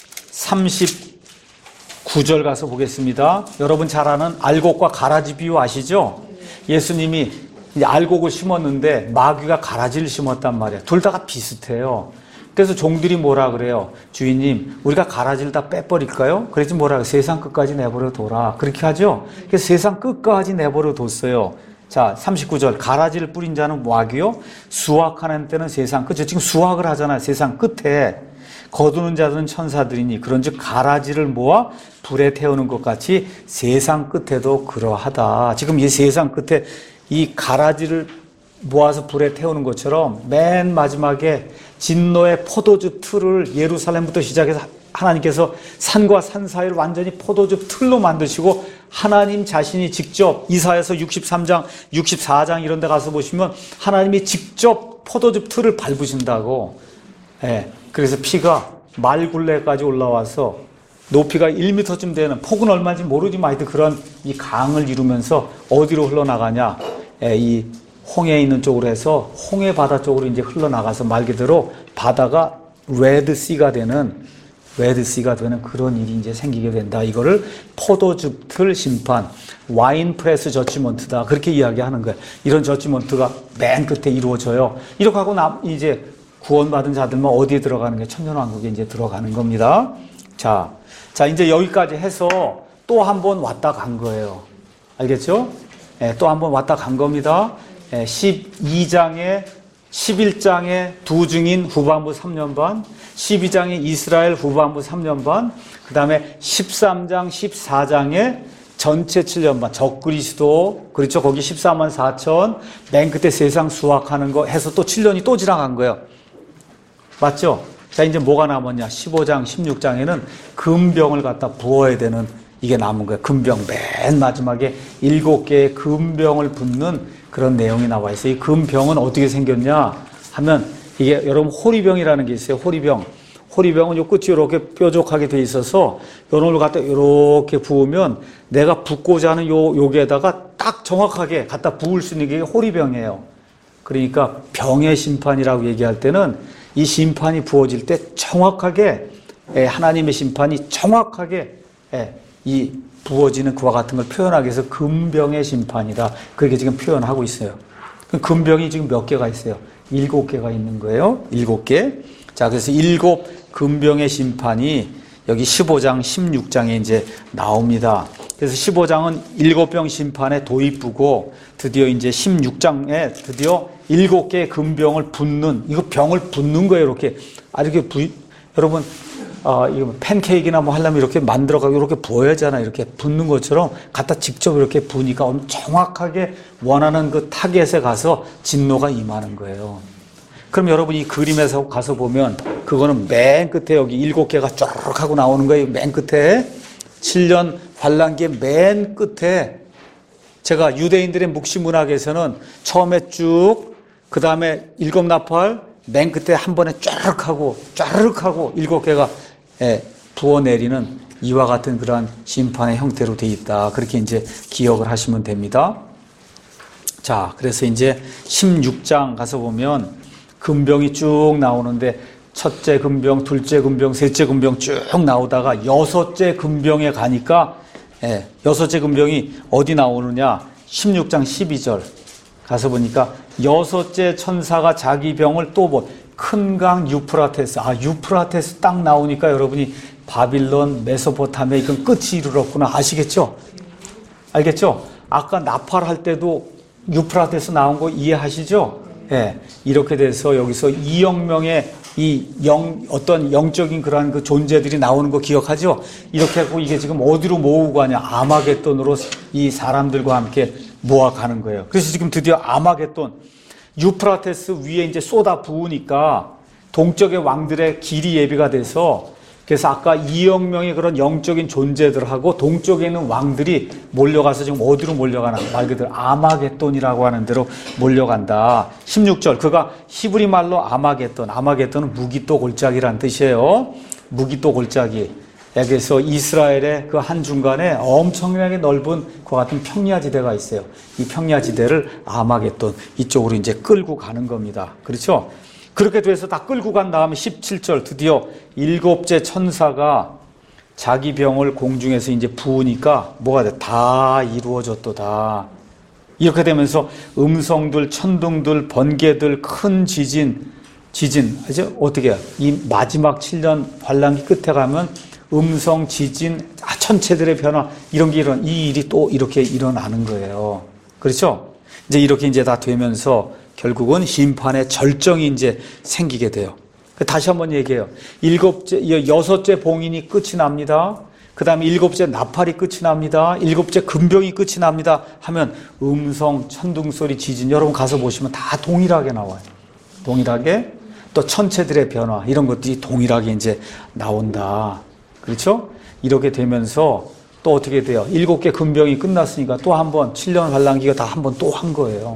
삼십구 절 가서 보겠습니다. 여러분 잘 아는 알곡과 가라지 비유 아시죠? 예수님이 이제 알곡을 심었는데 마귀가 가라지를 심었단 말이에요. 둘 다가 비슷해요. 그래서 종들이 뭐라 그래요? 주인님, 우리가 가라지를 다 빼버릴까요? 그래서 뭐라 그래요? 세상 끝까지 내버려 둬라. 그렇게 하죠? 그래서 세상 끝까지 내버려 뒀어요. 자, 삼십구 절. 가라지를 뿌린 자는 마귀요. 수확하는 때는 세상 끝. 지금 수확을 하잖아요. 세상 끝에. 거두는 자들은 천사들이니 그런즉 가라지를 모아 불에 태우는 것 같이 세상 끝에도 그러하다. 지금 이 세상 끝에 이 가라지를 모아서 불에 태우는 것처럼 맨 마지막에 진노의 포도즙 틀을 예루살렘부터 시작해서 하나님께서 산과 산 사이를 완전히 포도즙 틀로 만드시고 하나님 자신이 직접 이사야서 육십삼 장, 육십사 장 이런 데 가서 보시면 하나님이 직접 포도즙 틀을 밟으신다고. 예. 그래서 피가 말굴레까지 올라와서 높이가 일 미터쯤 되는, 폭은 얼마인지 모르지만 하여튼 그런 이 강을 이루면서 어디로 흘러나가냐. 예, 이 홍해 있는 쪽으로 해서 홍해 바다 쪽으로 이제 흘러나가서 말 그대로 바다가 레드시가 되는, 레드시가 되는 그런 일이 이제 생기게 된다. 이거를 포도즙 틀 심판, 와인 프레스 저지먼트다. 그렇게 이야기하는 거예요. 이런 저지먼트가 맨 끝에 이루어져요. 이렇게 하고 나, 이제 구원받은 자들만 어디에 들어가는 게 천년왕국에 이제 들어가는 겁니다. 자, 자, 이제 여기까지 해서 또 한 번 왔다 간 거예요. 알겠죠? 예, 또 한 번 왔다 간 겁니다. 예, 십이 장에 십일 장의 두 증인 후반부 삼 년 반, 십이 장의 이스라엘 후반부 삼 년 반, 그 다음에 십삼 장, 십사 장의 전체 칠 년 반, 적그리스도, 그렇죠? 거기 십사만 사천, 맨 끝에 세상 수확하는 거 해서 또 칠 년이 또 지나간 거예요. 맞죠? 자, 이제 뭐가 남았냐? 십오 장, 십육 장에는 금병을 갖다 부어야 되는 이게 남은 거예요. 금병, 맨 마지막에 일곱 개의 금병을 붓는 그런 내용이 나와 있어요. 이 금병은 어떻게 생겼냐 하면 이게 여러분 호리병이라는 게 있어요. 호리병. 호리병은 요 끝이 이렇게 뾰족하게 돼 있어서 요놈을 갖다 이렇게 부으면 내가 붓고자 하는 요, 여기에다가 딱 정확하게 갖다 부을 수 있는 게 호리병이에요. 그러니까 병의 심판이라고 얘기할 때는 이 심판이 부어질 때 정확하게 하나님의 심판이 정확하게 이 부어지는 그와 같은 걸 표현하기 위해서 금병의 심판이다. 그렇게 지금 표현하고 있어요. 금병이 지금 몇 개가 있어요? 일곱 개가 있는 거예요. 일곱 개. 자, 그래서 일곱 금병의 심판이 여기 십오 장, 십육 장에 이제 나옵니다. 그래서 십오 장은 일곱 병 심판의 도입부고 드디어 이제 십육 장에 드디어 일곱 개의 금병을 붓는, 이거 병을 붓는 거예요. 이렇게. 아, 이렇게 부, 여러분, 아, 이거 팬케이크나 뭐 하려면 이렇게 만들어가지고 이렇게 부어야잖아. 이렇게 붓는 것처럼 갖다 직접 이렇게 부니까 정확하게 원하는 그 타겟에 가서 진노가 임하는 거예요. 그럼 여러분 이 그림에서 가서 보면 그거는 맨 끝에 여기 일곱 개가 쭉 하고 나오는 거예요. 맨 끝에. 칠 년 환란기의 맨 끝에 제가 유대인들의 묵시문학에서는 처음에 쭉, 그 다음에 일곱 나팔, 맨 끝에 한 번에 쫙 하고, 쫙 하고 일곱 개가 예, 부어내리는 이와 같은 그러한 심판의 형태로 되어 있다. 그렇게 이제 기억을 하시면 됩니다. 자, 그래서 이제 십육 장 가서 보면 금병이 쭉 나오는데 첫째 금병, 둘째 금병, 셋째 금병 쭉 나오다가 여섯째 금병에 가니까 예, 여섯째 금병이 어디 나오느냐? 십육 장 십이 절 가서 보니까 여섯째 천사가 자기 병을 또 뭐 큰 강 유프라테스, 아 유프라테스 딱 나오니까 여러분이 바빌론, 메소포타미아 이건 끝이 이르렀구나 아시겠죠? 알겠죠? 아까 나팔할 때도 유프라테스 나온 거 이해하시죠? 예, 이렇게 돼서 여기서 이억 명의 이 영, 어떤 영적인 그러한 그 존재들이 나오는 거 기억하죠? 이렇게 하고 이게 지금 어디로 모으고 가냐? 아마겟돈으로 이 사람들과 함께 모아가는 거예요. 그래서 지금 드디어 아마겟돈, 유프라테스 위에 이제 쏟아 부으니까 동쪽의 왕들의 길이 예비가 돼서 그래서 아까 이억 명의 그런 영적인 존재들하고 동쪽에 있는 왕들이 몰려가서 지금 어디로 몰려가나? 말 그대로 아마겟돈이라고 하는 데로 몰려간다. 십육 절. 그가 히브리 말로 아마겟돈. 아마겟돈은 무기또 골짜기란 뜻이에요. 무기또 골짜기. 그래서 이스라엘의 그 한중간에 엄청나게 넓은 그와 같은 평야지대가 있어요. 이 평야지대를 아마겟돈 이쪽으로 이제 끌고 가는 겁니다. 그렇죠? 그렇게 돼서 다 끌고 간 다음에 십칠 절 드디어 일곱째 천사가 자기 병을 공중에서 이제 부으니까 뭐가 돼? 다 이루어졌도다. 이렇게 되면서 음성들, 천둥들, 번개들, 큰 지진, 지진, 이제 어떻게 해요? 이 마지막 칠 년 환란기 끝에 가면 음성, 지진, 아, 천체들의 변화, 이런 게 일어나, 이 일이 또 이렇게 일어나는 거예요. 그렇죠? 이제 이렇게 이제 다 되면서 결국은 심판의 절정이 이제 생기게 돼요. 다시 한번 얘기해요. 일곱째, 여섯째 봉인이 끝이 납니다. 그 다음에 일곱째 나팔이 끝이 납니다. 일곱째 금병이 끝이 납니다. 하면 음성, 천둥소리, 지진, 여러분 가서 보시면 다 동일하게 나와요. 동일하게. 또 천체들의 변화, 이런 것들이 동일하게 이제 나온다. 그렇죠? 이렇게 되면서 또 어떻게 돼요? 일곱 개 금병이 끝났으니까 또 한 번, 칠 년 환란기가 다 한 번 또 한 거예요.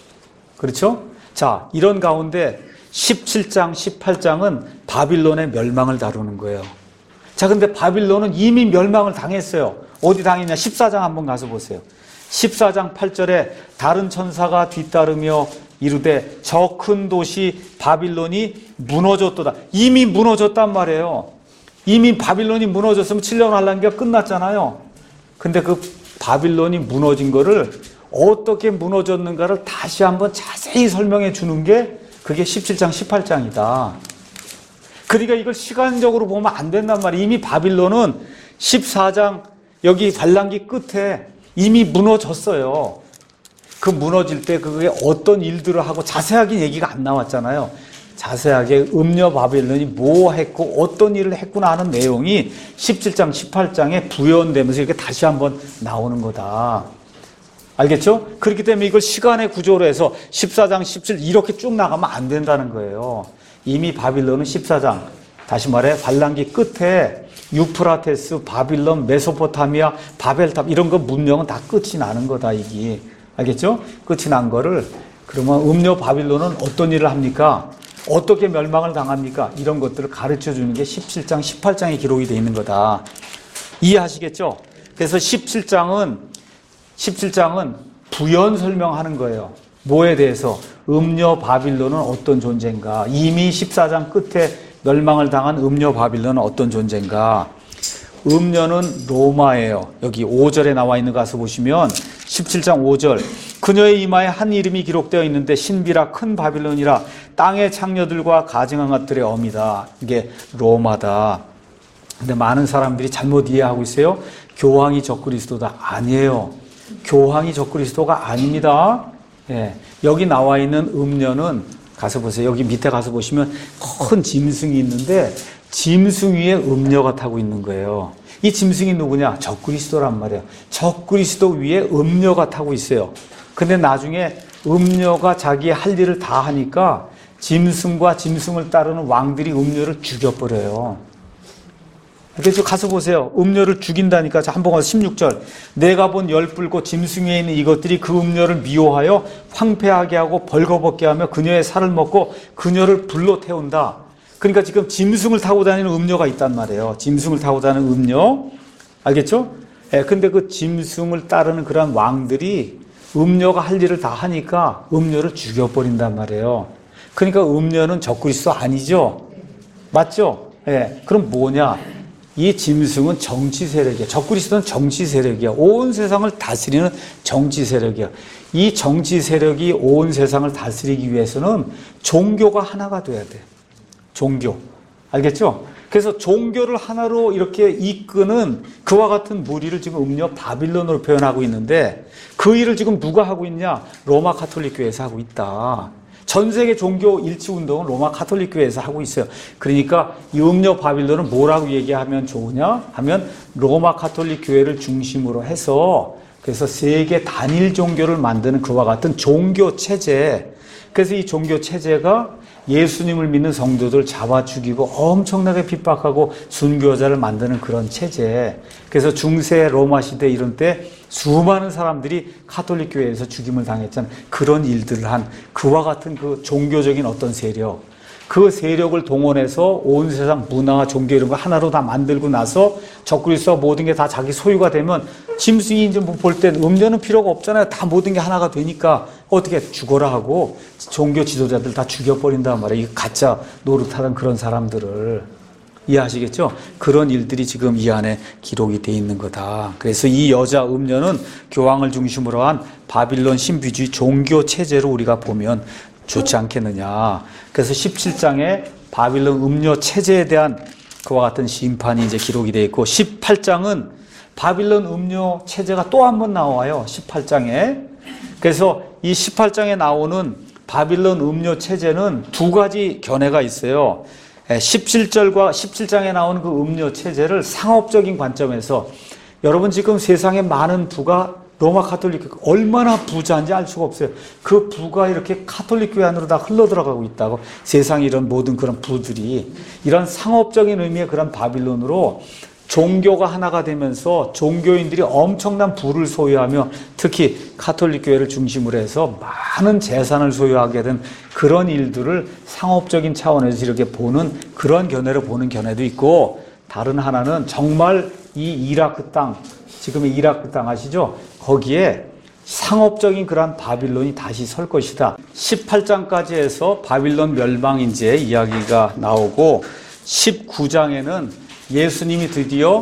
그렇죠? 자, 이런 가운데 십칠 장, 십팔 장은 바빌론의 멸망을 다루는 거예요. 자, 근데 바빌론은 이미 멸망을 당했어요. 어디 당했냐? 십사 장 한번 가서 보세요. 십사 장 팔 절에 다른 천사가 뒤따르며 이르되 저 큰 도시 바빌론이 무너졌도다. 이미 무너졌단 말이에요. 이미 바빌론이 무너졌으면 칠 년 환란기가 끝났잖아요. 근데 그 바빌론이 무너진 거를 어떻게 무너졌는가를 다시 한번 자세히 설명해 주는 게 그게 십칠 장, 십팔 장이다. 그러니까 이걸 시간적으로 보면 안 된단 말이에요. 이미 바빌론은 십사 장 여기 환란기 끝에 이미 무너졌어요. 그 무너질 때 그게 어떤 일들을 하고 자세하게 얘기가 안 나왔잖아요. 자세하게 음녀 바빌론이 뭐 했고 어떤 일을 했구나 하는 내용이 십칠 장, 십팔 장에 부연되면서 이렇게 다시 한번 나오는 거다. 알겠죠? 그렇기 때문에 이걸 시간의 구조로 해서 십사 장, 십칠 이렇게 쭉 나가면 안 된다는 거예요. 이미 바빌론은 십사 장, 다시 말해 반란기 끝에 유프라테스, 바빌론, 메소포타미아, 바벨탑 이런 거 문명은 다 끝이 나는 거다 이게. 알겠죠? 끝이 난 거를 그러면 음녀 바빌론은 어떤 일을 합니까? 어떻게 멸망을 당합니까? 이런 것들을 가르쳐 주는 게 십칠 장, 십팔 장에 기록이 되어 있는 거다. 이해하시겠죠? 그래서 십칠 장은 십칠 장은 부연 설명하는 거예요. 뭐에 대해서? 음녀 바빌론은 어떤 존재인가? 이미 십사 장 끝에 멸망을 당한 음녀 바빌론은 어떤 존재인가? 음녀는 로마예요. 여기 오 절에 나와 있는 거 가서 보시면 십칠 장 오 절 그녀의 이마에 한 이름이 기록되어 있는데 신비라 큰 바빌론이라 땅의 창녀들과 가증한 것들의 어미다. 이게 로마다. 근데 많은 사람들이 잘못 이해하고 있어요. 교황이 적그리스도다. 아니에요. 교황이 적그리스도가 아닙니다. 예. 여기 나와 있는 음녀는 가서 보세요. 여기 밑에 가서 보시면 큰 짐승이 있는데 짐승 위에 음녀가 타고 있는 거예요. 이 짐승이 누구냐? 적그리스도란 말이에요. 적그리스도 위에 음녀가 타고 있어요. 근데 나중에 음녀가 자기의 할 일을 다 하니까 짐승과 짐승을 따르는 왕들이 음녀를 죽여버려요. 그래서 가서 보세요. 음녀를 죽인다니까. 자, 한번 가서 십육 절. 내가 본 열불고 짐승 위에 있는 이것들이 그 음녀를 미워하여 황폐하게 하고 벌거벗게 하며 그녀의 살을 먹고 그녀를 불로 태운다. 그러니까 지금 짐승을 타고 다니는 음녀가 있단 말이에요. 짐승을 타고 다니는 음녀. 알겠죠? 예, 근데 그 짐승을 따르는 그런 왕들이 음녀가 할 일을 다 하니까 음녀를 죽여버린단 말이에요. 그러니까 음녀는 적그리스도 아니죠? 맞죠? 예, 그럼 뭐냐? 이 짐승은 정치 세력이야. 적그리스도는 정치 세력이야. 온 세상을 다스리는 정치 세력이야. 이 정치 세력이 온 세상을 다스리기 위해서는 종교가 하나가 돼야 돼. 종교. 알겠죠? 그래서 종교를 하나로 이렇게 이끄는 그와 같은 무리를 지금 음녀 바빌론으로 표현하고 있는데 그 일을 지금 누가 하고 있냐? 로마 가톨릭 교회에서 하고 있다. 전 세계 종교 일치 운동은 로마 가톨릭 교회에서 하고 있어요. 그러니까 이 음녀 바빌론은 뭐라고 얘기하면 좋으냐? 하면 로마 가톨릭 교회를 중심으로 해서 그래서 세계 단일 종교를 만드는 그와 같은 종교 체제. 그래서 이 종교 체제가 예수님을 믿는 성도들 잡아 죽이고 엄청나게 핍박하고 순교자를 만드는 그런 체제. 그래서 중세 로마 시대 이런 때 수많은 사람들이 가톨릭 교회에서 죽임을 당했잖아요. 그런 일들을 한 그와 같은 그 종교적인 어떤 세력. 그 세력을 동원해서 온 세상 문화와 종교 이런 거 하나로 다 만들고 나서 적그리스도와 모든 게 다 자기 소유가 되면 짐승이 이제 뭐 볼 땐 음료는 필요가 없잖아요. 다 모든 게 하나가 되니까 어떻게 죽어라 하고 종교 지도자들 다 죽여버린단 말이에요. 이 가짜 노릇하던 그런 사람들을. 이해하시겠죠? 그런 일들이 지금 이 안에 기록이 돼 있는 거다. 그래서 이 여자 음녀는 교황을 중심으로 한 바빌론 신비주의 종교 체제로 우리가 보면 좋지 않겠느냐. 그래서 십칠 장에 바빌론 음녀 체제에 대한 그와 같은 심판이 이제 기록이 되어 있고 십팔 장은 바빌론 음녀 체제가 또 한 번 나와요. 십팔 장에. 그래서 이 십팔 장에 나오는 바빌론 음녀 체제는 두 가지 견해가 있어요. 십칠 절과 십칠 장에 나오는 그 음녀 체제를 상업적인 관점에서 여러분 지금 세상에 많은 부가 로마 가톨릭 얼마나 부자인지 알 수가 없어요. 그 부가 이렇게 가톨릭 교회 안으로 다 흘러들어가고 있다고. 세상에 이런 모든 그런 부들이 이런 상업적인 의미의 그런 바빌론으로 종교가 하나가 되면서 종교인들이 엄청난 부를 소유하며 특히 가톨릭 교회를 중심으로 해서 많은 재산을 소유하게 된 그런 일들을 상업적인 차원에서 이렇게 보는 그런 견해로 보는 견해도 있고, 다른 하나는 정말 이 이라크 땅, 지금의 이라크 땅 아시죠? 거기에 상업적인 그러한 바빌론이 다시 설 것이다. 십팔 장까지 해서 바빌론 멸망 이제 이야기가 나오고 십구 장에는 예수님이 드디어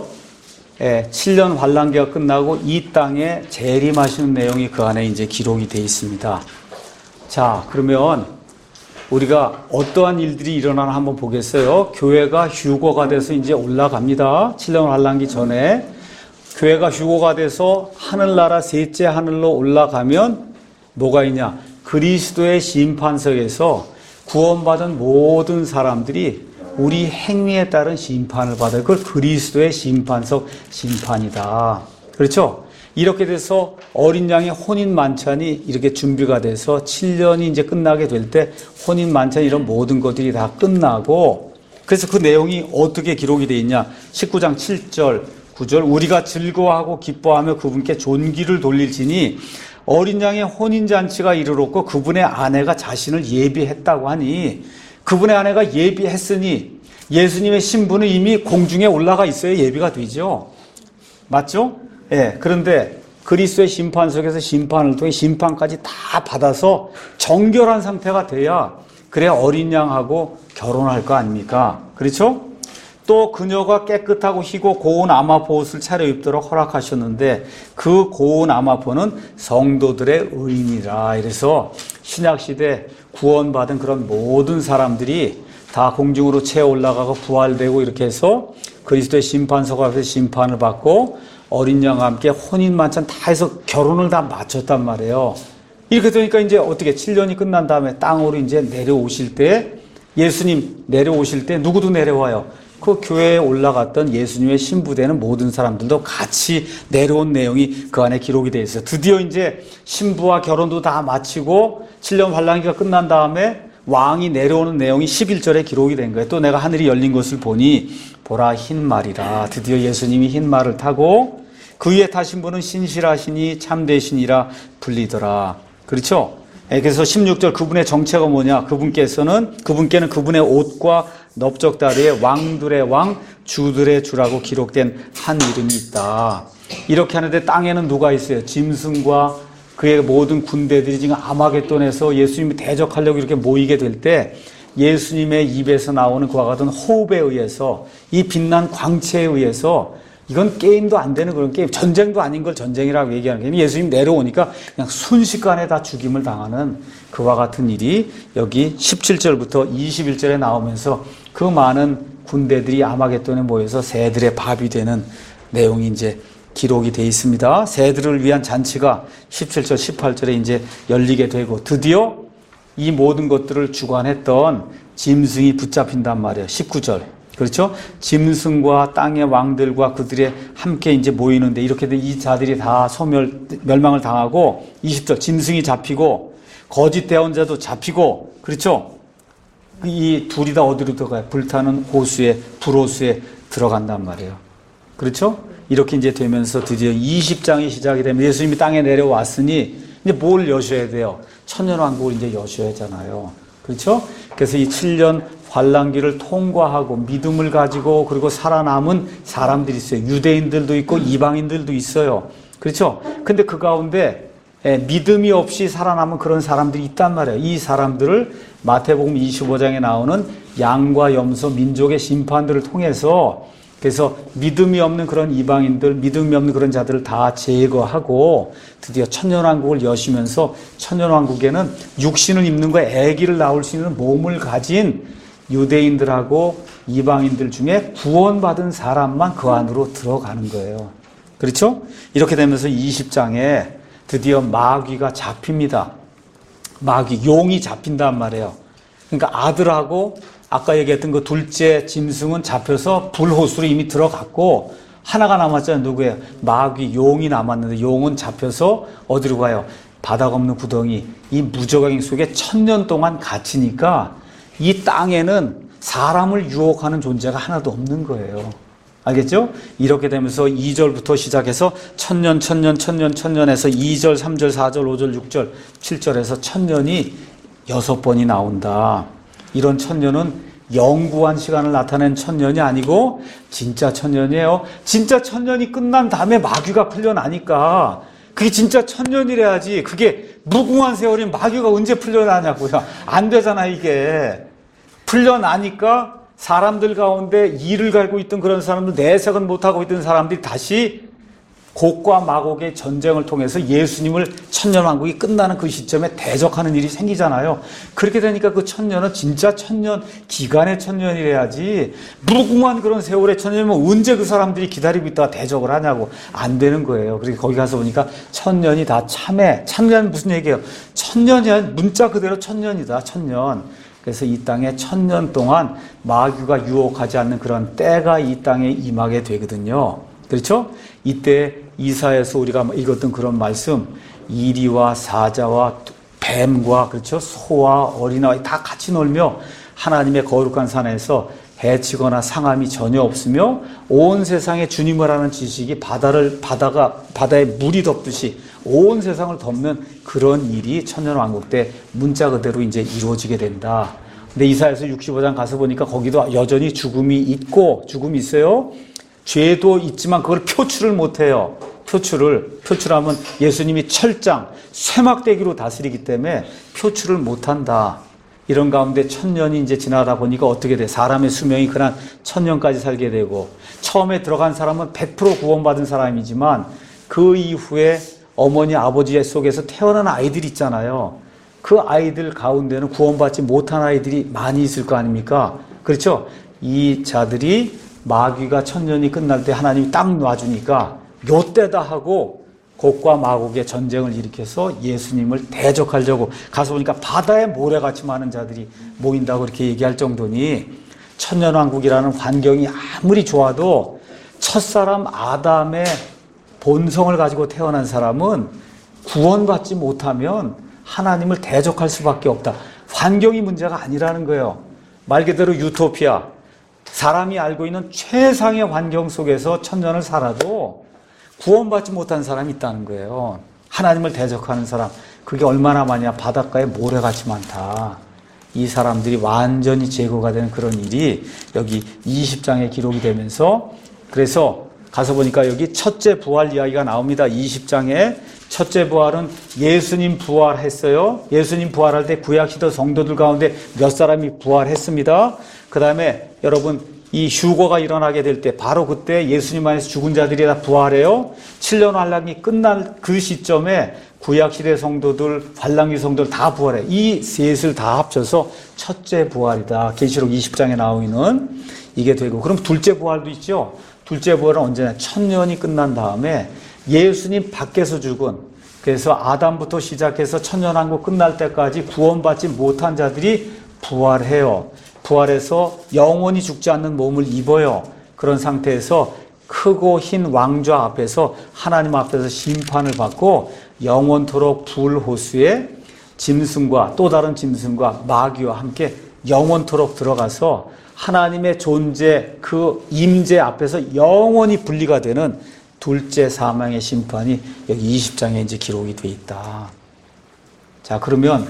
칠 년 환란기가 끝나고 이 땅에 재림하시는 내용이 그 안에 이제 기록이 되어 있습니다. 자, 그러면 우리가 어떠한 일들이 일어나나 한번 보겠어요. 교회가 휴거가 돼서 이제 올라갑니다. 칠 년 환란기 전에 교회가 휴거가 돼서 하늘나라 셋째 하늘로 올라가면 뭐가 있냐? 그리스도의 심판석에서 구원받은 모든 사람들이 우리 행위에 따른 심판을 받아요. 그걸 그리스도의 심판석 심판이다. 그렇죠? 이렇게 돼서 어린 양의 혼인 만찬이 이렇게 준비가 돼서 칠 년이 이제 끝나게 될 때 혼인 만찬 이런 모든 것들이 다 끝나고, 그래서 그 내용이 어떻게 기록이 되어 있냐? 십구 장 칠 절, 구 절, 우리가 즐거워하고 기뻐하며 그분께 존귀를 돌릴지니 어린 양의 혼인잔치가 이르렀고 그분의 아내가 자신을 예비했다고 하니, 그분의 아내가 예비했으니 예수님의 신부는 이미 공중에 올라가 있어야 예비가 되죠. 맞죠? 예. 그런데 그리스도의 심판석에서 심판을 통해 심판까지 다 받아서 정결한 상태가 돼야, 그래야 어린 양하고 결혼할 거 아닙니까? 그렇죠? 또 그녀가 깨끗하고 희고 고운 아마포 옷을 차려입도록 허락하셨는데 그 고운 아마포는 성도들의 의인이라. 이래서 신약시대 구원받은 그런 모든 사람들이 다 공중으로 채 올라가고 부활되고 이렇게 해서 그리스도의 심판석 앞에서 심판을 받고 어린 양과 함께 혼인 만찬 다 해서 결혼을 다 마쳤단 말이에요. 이렇게 되니까 이제 어떻게 칠 년이 끝난 다음에 땅으로 이제 내려오실 때, 예수님 내려오실 때 누구도 내려와요? 그 교회에 올라갔던 예수님의 신부되는 모든 사람들도 같이 내려온 내용이 그 안에 기록이 되어 있어요. 드디어 이제 신부와 결혼도 다 마치고 칠 년 환란기가 끝난 다음에 왕이 내려오는 내용이 십일 절에 기록이 된 거예요. 또 내가 하늘이 열린 것을 보니 보라 흰 말이라. 드디어 예수님이 흰 말을 타고 그 위에 타신 분은 신실하시니 참되시니라 불리더라. 그렇죠? 그래서 십육 절, 그분의 정체가 뭐냐? 그분께서는, 그분께는 그분의 옷과 넓적다리에 왕들의 왕, 주들의 주라고 기록된 한 이름이 있다. 이렇게 하는데 땅에는 누가 있어요? 짐승과 그의 모든 군대들이 지금 아마겟돈에서 예수님이 대적하려고 이렇게 모이게 될 때 예수님의 입에서 나오는 그와 같은 호흡에 의해서, 이 빛난 광채에 의해서, 이건 게임도 안 되는 그런 게임, 전쟁도 아닌 걸 전쟁이라고 얘기하는 게, 예수님 내려오니까 그냥 순식간에 다 죽임을 당하는 그와 같은 일이 여기 십칠 절부터 이십일 절에 나오면서 그 많은 군대들이 아마겟돈에 모여서 새들의 밥이 되는 내용이 이제 기록이 되어 있습니다. 새들을 위한 잔치가 십칠 절, 십팔 절에 이제 열리게 되고, 드디어 이 모든 것들을 주관했던 짐승이 붙잡힌단 말이에요. 십구 절. 그렇죠? 짐승과 땅의 왕들과 그들의 함께 이제 모이는데, 이렇게 된 이 자들이 다 소멸, 멸망을 당하고, 이십 절, 짐승이 잡히고, 거짓 대언자도 잡히고, 그렇죠? 이 둘이 다 어디로 들어가요? 불타는 호수에, 불호수에 들어간단 말이에요. 그렇죠? 이렇게 이제 되면서 드디어 이십 장이 시작이 되면 예수님이 땅에 내려왔으니, 이제 뭘 여셔야 돼요? 천년왕국을 이제 여셔야 하잖아요. 그렇죠? 그래서 이 칠 년 환란기를 통과하고 믿음을 가지고 그리고 살아남은 사람들이 있어요. 유대인들도 있고 이방인들도 있어요. 그렇죠? 근데 그 가운데 믿음이 없이 살아남은 그런 사람들이 있단 말이에요. 이 사람들을 마태복음 이십오 장에 나오는 양과 염소 민족의 심판들을 통해서, 그래서 믿음이 없는 그런 이방인들, 믿음이 없는 그런 자들을 다 제거하고 드디어 천년왕국을 여시면서, 천년왕국에는 육신을 입는 거에 아기를 낳을 수 있는 몸을 가진 유대인들하고 이방인들 중에 구원받은 사람만 그 안으로 들어가는 거예요. 그렇죠? 이렇게 되면서 이십 장에 드디어 마귀가 잡힙니다. 마귀, 용이 잡힌단 말이에요. 그러니까 아들하고 아까 얘기했던 그 둘째 짐승은 잡혀서 불호수로 이미 들어갔고, 하나가 남았잖아요. 누구예요? 마귀, 용이 남았는데, 용은 잡혀서 어디로 가요? 바닥 없는 구덩이, 이 무저갱 속에 천년 동안 갇히니까 이 땅에는 사람을 유혹하는 존재가 하나도 없는 거예요. 알겠죠? 이렇게 되면서 이 절부터 시작해서 천년, 천년, 천년, 천년에서 이 절, 삼 절, 사 절, 오 절, 육 절, 칠 절에서 천년이 여섯 번이 나온다. 이런 천년은 영구한 시간을 나타낸 천년이 아니고 진짜 천년이에요. 진짜 천년이 끝난 다음에 마귀가 풀려나니까 그게 진짜 천년이래야지. 그게 무궁한 세월이 마귀가 언제 풀려나냐고요. 안 되잖아 이게. 풀려나니까 사람들 가운데 이를 갈고 있던 그런 사람들, 내색은 못하고 있던 사람들이 다시 곡과 마곡의 전쟁을 통해서 예수님을 천년왕국이 끝나는 그 시점에 대적하는 일이 생기잖아요. 그렇게 되니까 그 천년은 진짜 천년, 기간의 천년이래야지 무궁한 그런 세월의 천년이면 언제 그 사람들이 기다리고 있다가 대적을 하냐고. 안 되는 거예요. 그래서 거기 가서 보니까 천년이 다 참해. 참여는 무슨 얘기예요? 천년이 아니라 문자 그대로 천년이다. 천년. 그래서 이 땅에 천년 동안 마귀가 유혹하지 않는 그런 때가 이 땅에 임하게 되거든요. 그렇죠? 이때 이사야에서 우리가 읽었던 그런 말씀, 이리와 사자와 뱀과 그렇죠? 소와 어린아이 다 같이 놀며 하나님의 거룩한 산에서 해치거나 상함이 전혀 없으며 온 세상에 주님을 아는 지식이 바다를 바다가 바다에 물이 덮듯이 온 세상을 덮는 그런 일이 천년왕국 때 문자 그대로 이제 이루어지게 된다. 근데 이사야서 육십오 장 가서 보니까 거기도 여전히 죽음이 있고 죽음이 있어요. 죄도 있지만 그걸 표출을 못해요. 표출을. 표출하면 예수님이 철장, 쇠막대기로 다스리기 때문에 표출을 못한다. 이런 가운데 천년이 이제 지나다 보니까 어떻게 돼? 사람의 수명이 그냥 천년까지 살게 되고 처음에 들어간 사람은 백 퍼센트 구원받은 사람이지만 그 이후에 어머니, 아버지 속에서 태어난 아이들 있잖아요. 그 아이들 가운데는 구원받지 못한 아이들이 많이 있을 거 아닙니까? 그렇죠? 이 자들이 마귀가 천년이 끝날 때 하나님이 딱 놔주니까 요때다 하고 곡과 마곡의 전쟁을 일으켜서 예수님을 대적하려고 가서 보니까 바다에 모래같이 많은 자들이 모인다고 이렇게 얘기할 정도니 천년왕국이라는 환경이 아무리 좋아도 첫사람 아담의 본성을 가지고 태어난 사람은 구원받지 못하면 하나님을 대적할 수밖에 없다. 환경이 문제가 아니라는 거예요. 말 그대로 유토피아. 사람이 알고 있는 최상의 환경 속에서 천년을 살아도 구원받지 못한 사람이 있다는 거예요. 하나님을 대적하는 사람. 그게 얼마나 많냐. 바닷가에 모래같이 많다. 이 사람들이 완전히 제거가 되는 그런 일이 여기 이십 장에 기록이 되면서 그래서 가서 보니까 여기 첫째 부활 이야기가 나옵니다. 이십 장에 첫째 부활은 예수님 부활했어요. 예수님 부활할 때 구약시대 성도들 가운데 몇 사람이 부활했습니다. 그 다음에 여러분 이 휴거가 일어나게 될 때 바로 그때 예수님 안에서 죽은 자들이 다 부활해요. 칠 년 환란이 끝날 그 시점에 구약시대 성도들, 환란기 성도들 다 부활해. 이 셋을 다 합쳐서 첫째 부활이다. 계시록 이십 장에 나오는 이게 되고 그럼 둘째 부활도 있죠. 둘째 부활은 언제나 천년이 끝난 다음에 예수님 밖에서 죽은 그래서 아담부터 시작해서 천년왕국 끝날 때까지 구원받지 못한 자들이 부활해요. 부활해서 영원히 죽지 않는 몸을 입어요. 그런 상태에서 크고 흰 왕좌 앞에서 하나님 앞에서 심판을 받고 영원토록 불호수에 짐승과 또 다른 짐승과 마귀와 함께 영원토록 들어가서 하나님의 존재 그 임재 앞에서 영원히 분리가 되는 둘째 사망의 심판이 여기 이십 장에 이제 기록이 돼 있다. 자, 그러면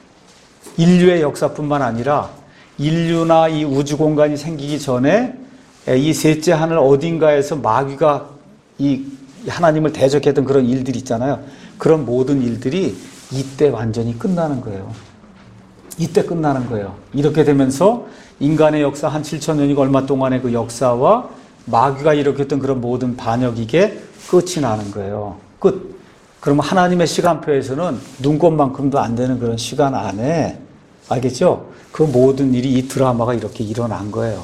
인류의 역사뿐만 아니라 인류나 이 우주 공간이 생기기 전에 이 셋째 하늘 어딘가에서 마귀가 이 하나님을 대적했던 그런 일들이 있잖아요. 그런 모든 일들이 이때 완전히 끝나는 거예요. 이때 끝나는 거예요. 이렇게 되면서 인간의 역사 한 칠천 년이고 얼마 동안의 그 역사와 마귀가 일으켰던 그런 모든 반역이게 끝이 나는 거예요. 끝. 그러면 하나님의 시간표에서는 눈꽃만큼도 안 되는 그런 시간 안에 알겠죠? 그 모든 일이 이 드라마가 이렇게 일어난 거예요.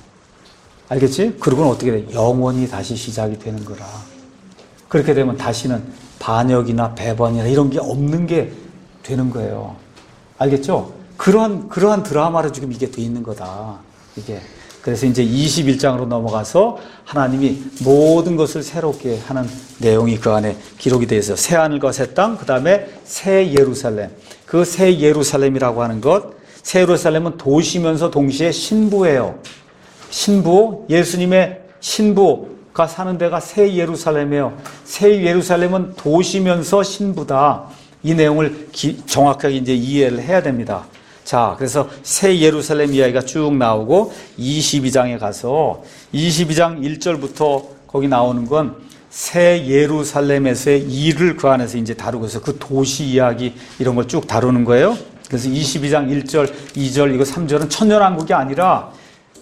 알겠지? 그러고는 어떻게 돼? 영원히 다시 시작이 되는 거라. 그렇게 되면 다시는 반역이나 배반이나 이런 게 없는 게 되는 거예요. 알겠죠? 그러한, 그러한 드라마로 지금 이게 돼 있는 거다. 이게. 그래서 이제 이십일 장으로 넘어가서 하나님이 모든 것을 새롭게 하는 내용이 그 안에 기록이 되어 있어요. 새 하늘과 새 땅, 그 다음에 새 예루살렘. 그 새 예루살렘이라고 하는 것, 새 예루살렘은 도시면서 동시에 신부예요. 신부, 예수님의 신부가 사는 데가 새 예루살렘이에요. 새 예루살렘은 도시면서 신부다. 이 내용을 기, 정확하게 이제 이해를 해야 됩니다. 자, 그래서 새 예루살렘 이야기가 쭉 나오고 이십이 장에 가서 이십이 장 일 절부터 거기 나오는 건 새 예루살렘에서의 일을 그 안에서 이제 다루고 있어요. 그 도시 이야기 이런 걸 쭉 다루는 거예요. 그래서 이십이 장 일 절, 이 절, 이거 삼 절은 천년왕국이 아니라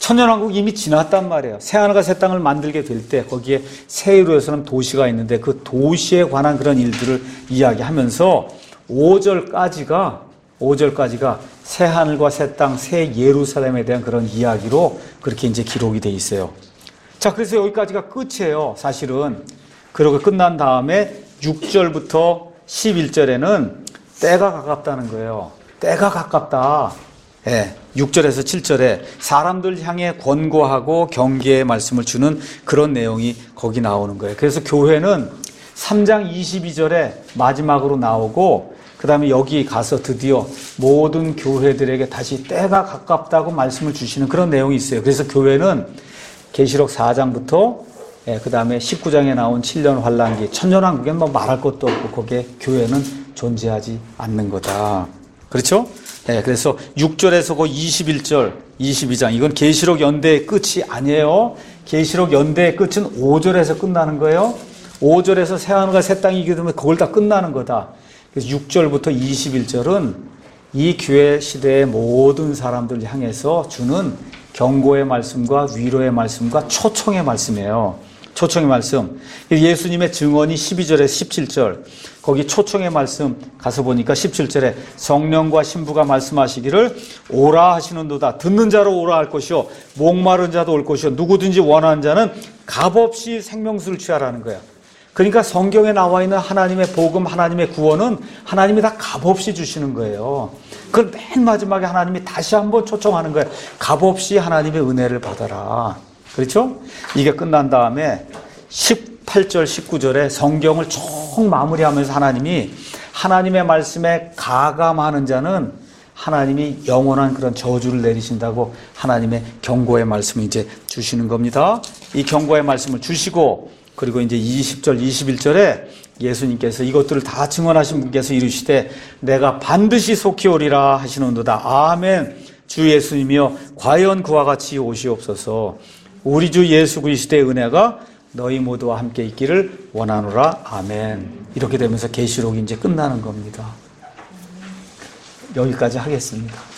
천년왕국 이미 지났단 말이에요. 새하늘과 새 땅을 만들게 될 때 거기에 새 예루살렘 도시가 있는데 그 도시에 관한 그런 일들을 이야기하면서 오 절까지가 오 절까지가 새하늘과 새 땅, 새 예루살렘에 대한 그런 이야기로 그렇게 이제 기록이 돼 있어요. 자, 그래서 여기까지가 끝이에요. 사실은. 그러고 끝난 다음에 육 절부터 십일 절에는 때가 가깝다는 거예요. 때가 가깝다. 예, 육 절에서 칠 절에 사람들 향해 권고하고 경계의 말씀을 주는 그런 내용이 거기 나오는 거예요. 그래서 교회는 삼 장 이십이 절에 마지막으로 나오고 그 다음에 여기 가서 드디어 모든 교회들에게 다시 때가 가깝다고 말씀을 주시는 그런 내용이 있어요. 그래서 교회는 계시록 사 장부터 예, 그 다음에 십구 장에 나온 칠 년 환란기, 천년왕국엔 뭐 말할 것도 없고 거기에 교회는 존재하지 않는 거다. 그렇죠? 예, 그래서 육 절에서 그 이십일 절, 이십이 장 이건 계시록 연대의 끝이 아니에요. 계시록 연대의 끝은 오 절에서 끝나는 거예요. 오 절에서 새하늘과 새 땅이 이게 되면 그걸 다 끝나는 거다. 그래서 육 절부터 이십일 절은 이 교회 시대의 모든 사람들 향해서 주는 경고의 말씀과 위로의 말씀과 초청의 말씀이에요. 초청의 말씀. 예수님의 증언이 십이 절에서 십칠 절. 거기 초청의 말씀 가서 보니까 십칠 절에 성령과 신부가 말씀하시기를 오라 하시는도다. 듣는 자로 오라 할 것이요 목마른 자도 올 것이요 누구든지 원하는 자는 값없이 생명수를 취하라는 거야. 그러니까 성경에 나와 있는 하나님의 복음, 하나님의 구원은 하나님이 다 값없이 주시는 거예요. 그걸 맨 마지막에 하나님이 다시 한번 초청하는 거예요. 값없이 하나님의 은혜를 받아라. 그렇죠? 이게 끝난 다음에 십팔 절, 십구 절에 성경을 총 마무리하면서 하나님이 하나님의 말씀에 가감하는 자는 하나님이 영원한 그런 저주를 내리신다고 하나님의 경고의 말씀을 이제 주시는 겁니다. 이 경고의 말씀을 주시고 그리고 이제 이십 절, 이십일 절에 예수님께서 이것들을 다 증언하신 분께서 이르시되 내가 반드시 속히 오리라 하시는도다. 아멘. 주 예수님이여 과연 그와 같이 오시옵소서. 우리 주 예수 그리스도의 은혜가 너희 모두와 함께 있기를 원하노라. 아멘. 이렇게 되면서 계시록이 이제 끝나는 겁니다. 여기까지 하겠습니다.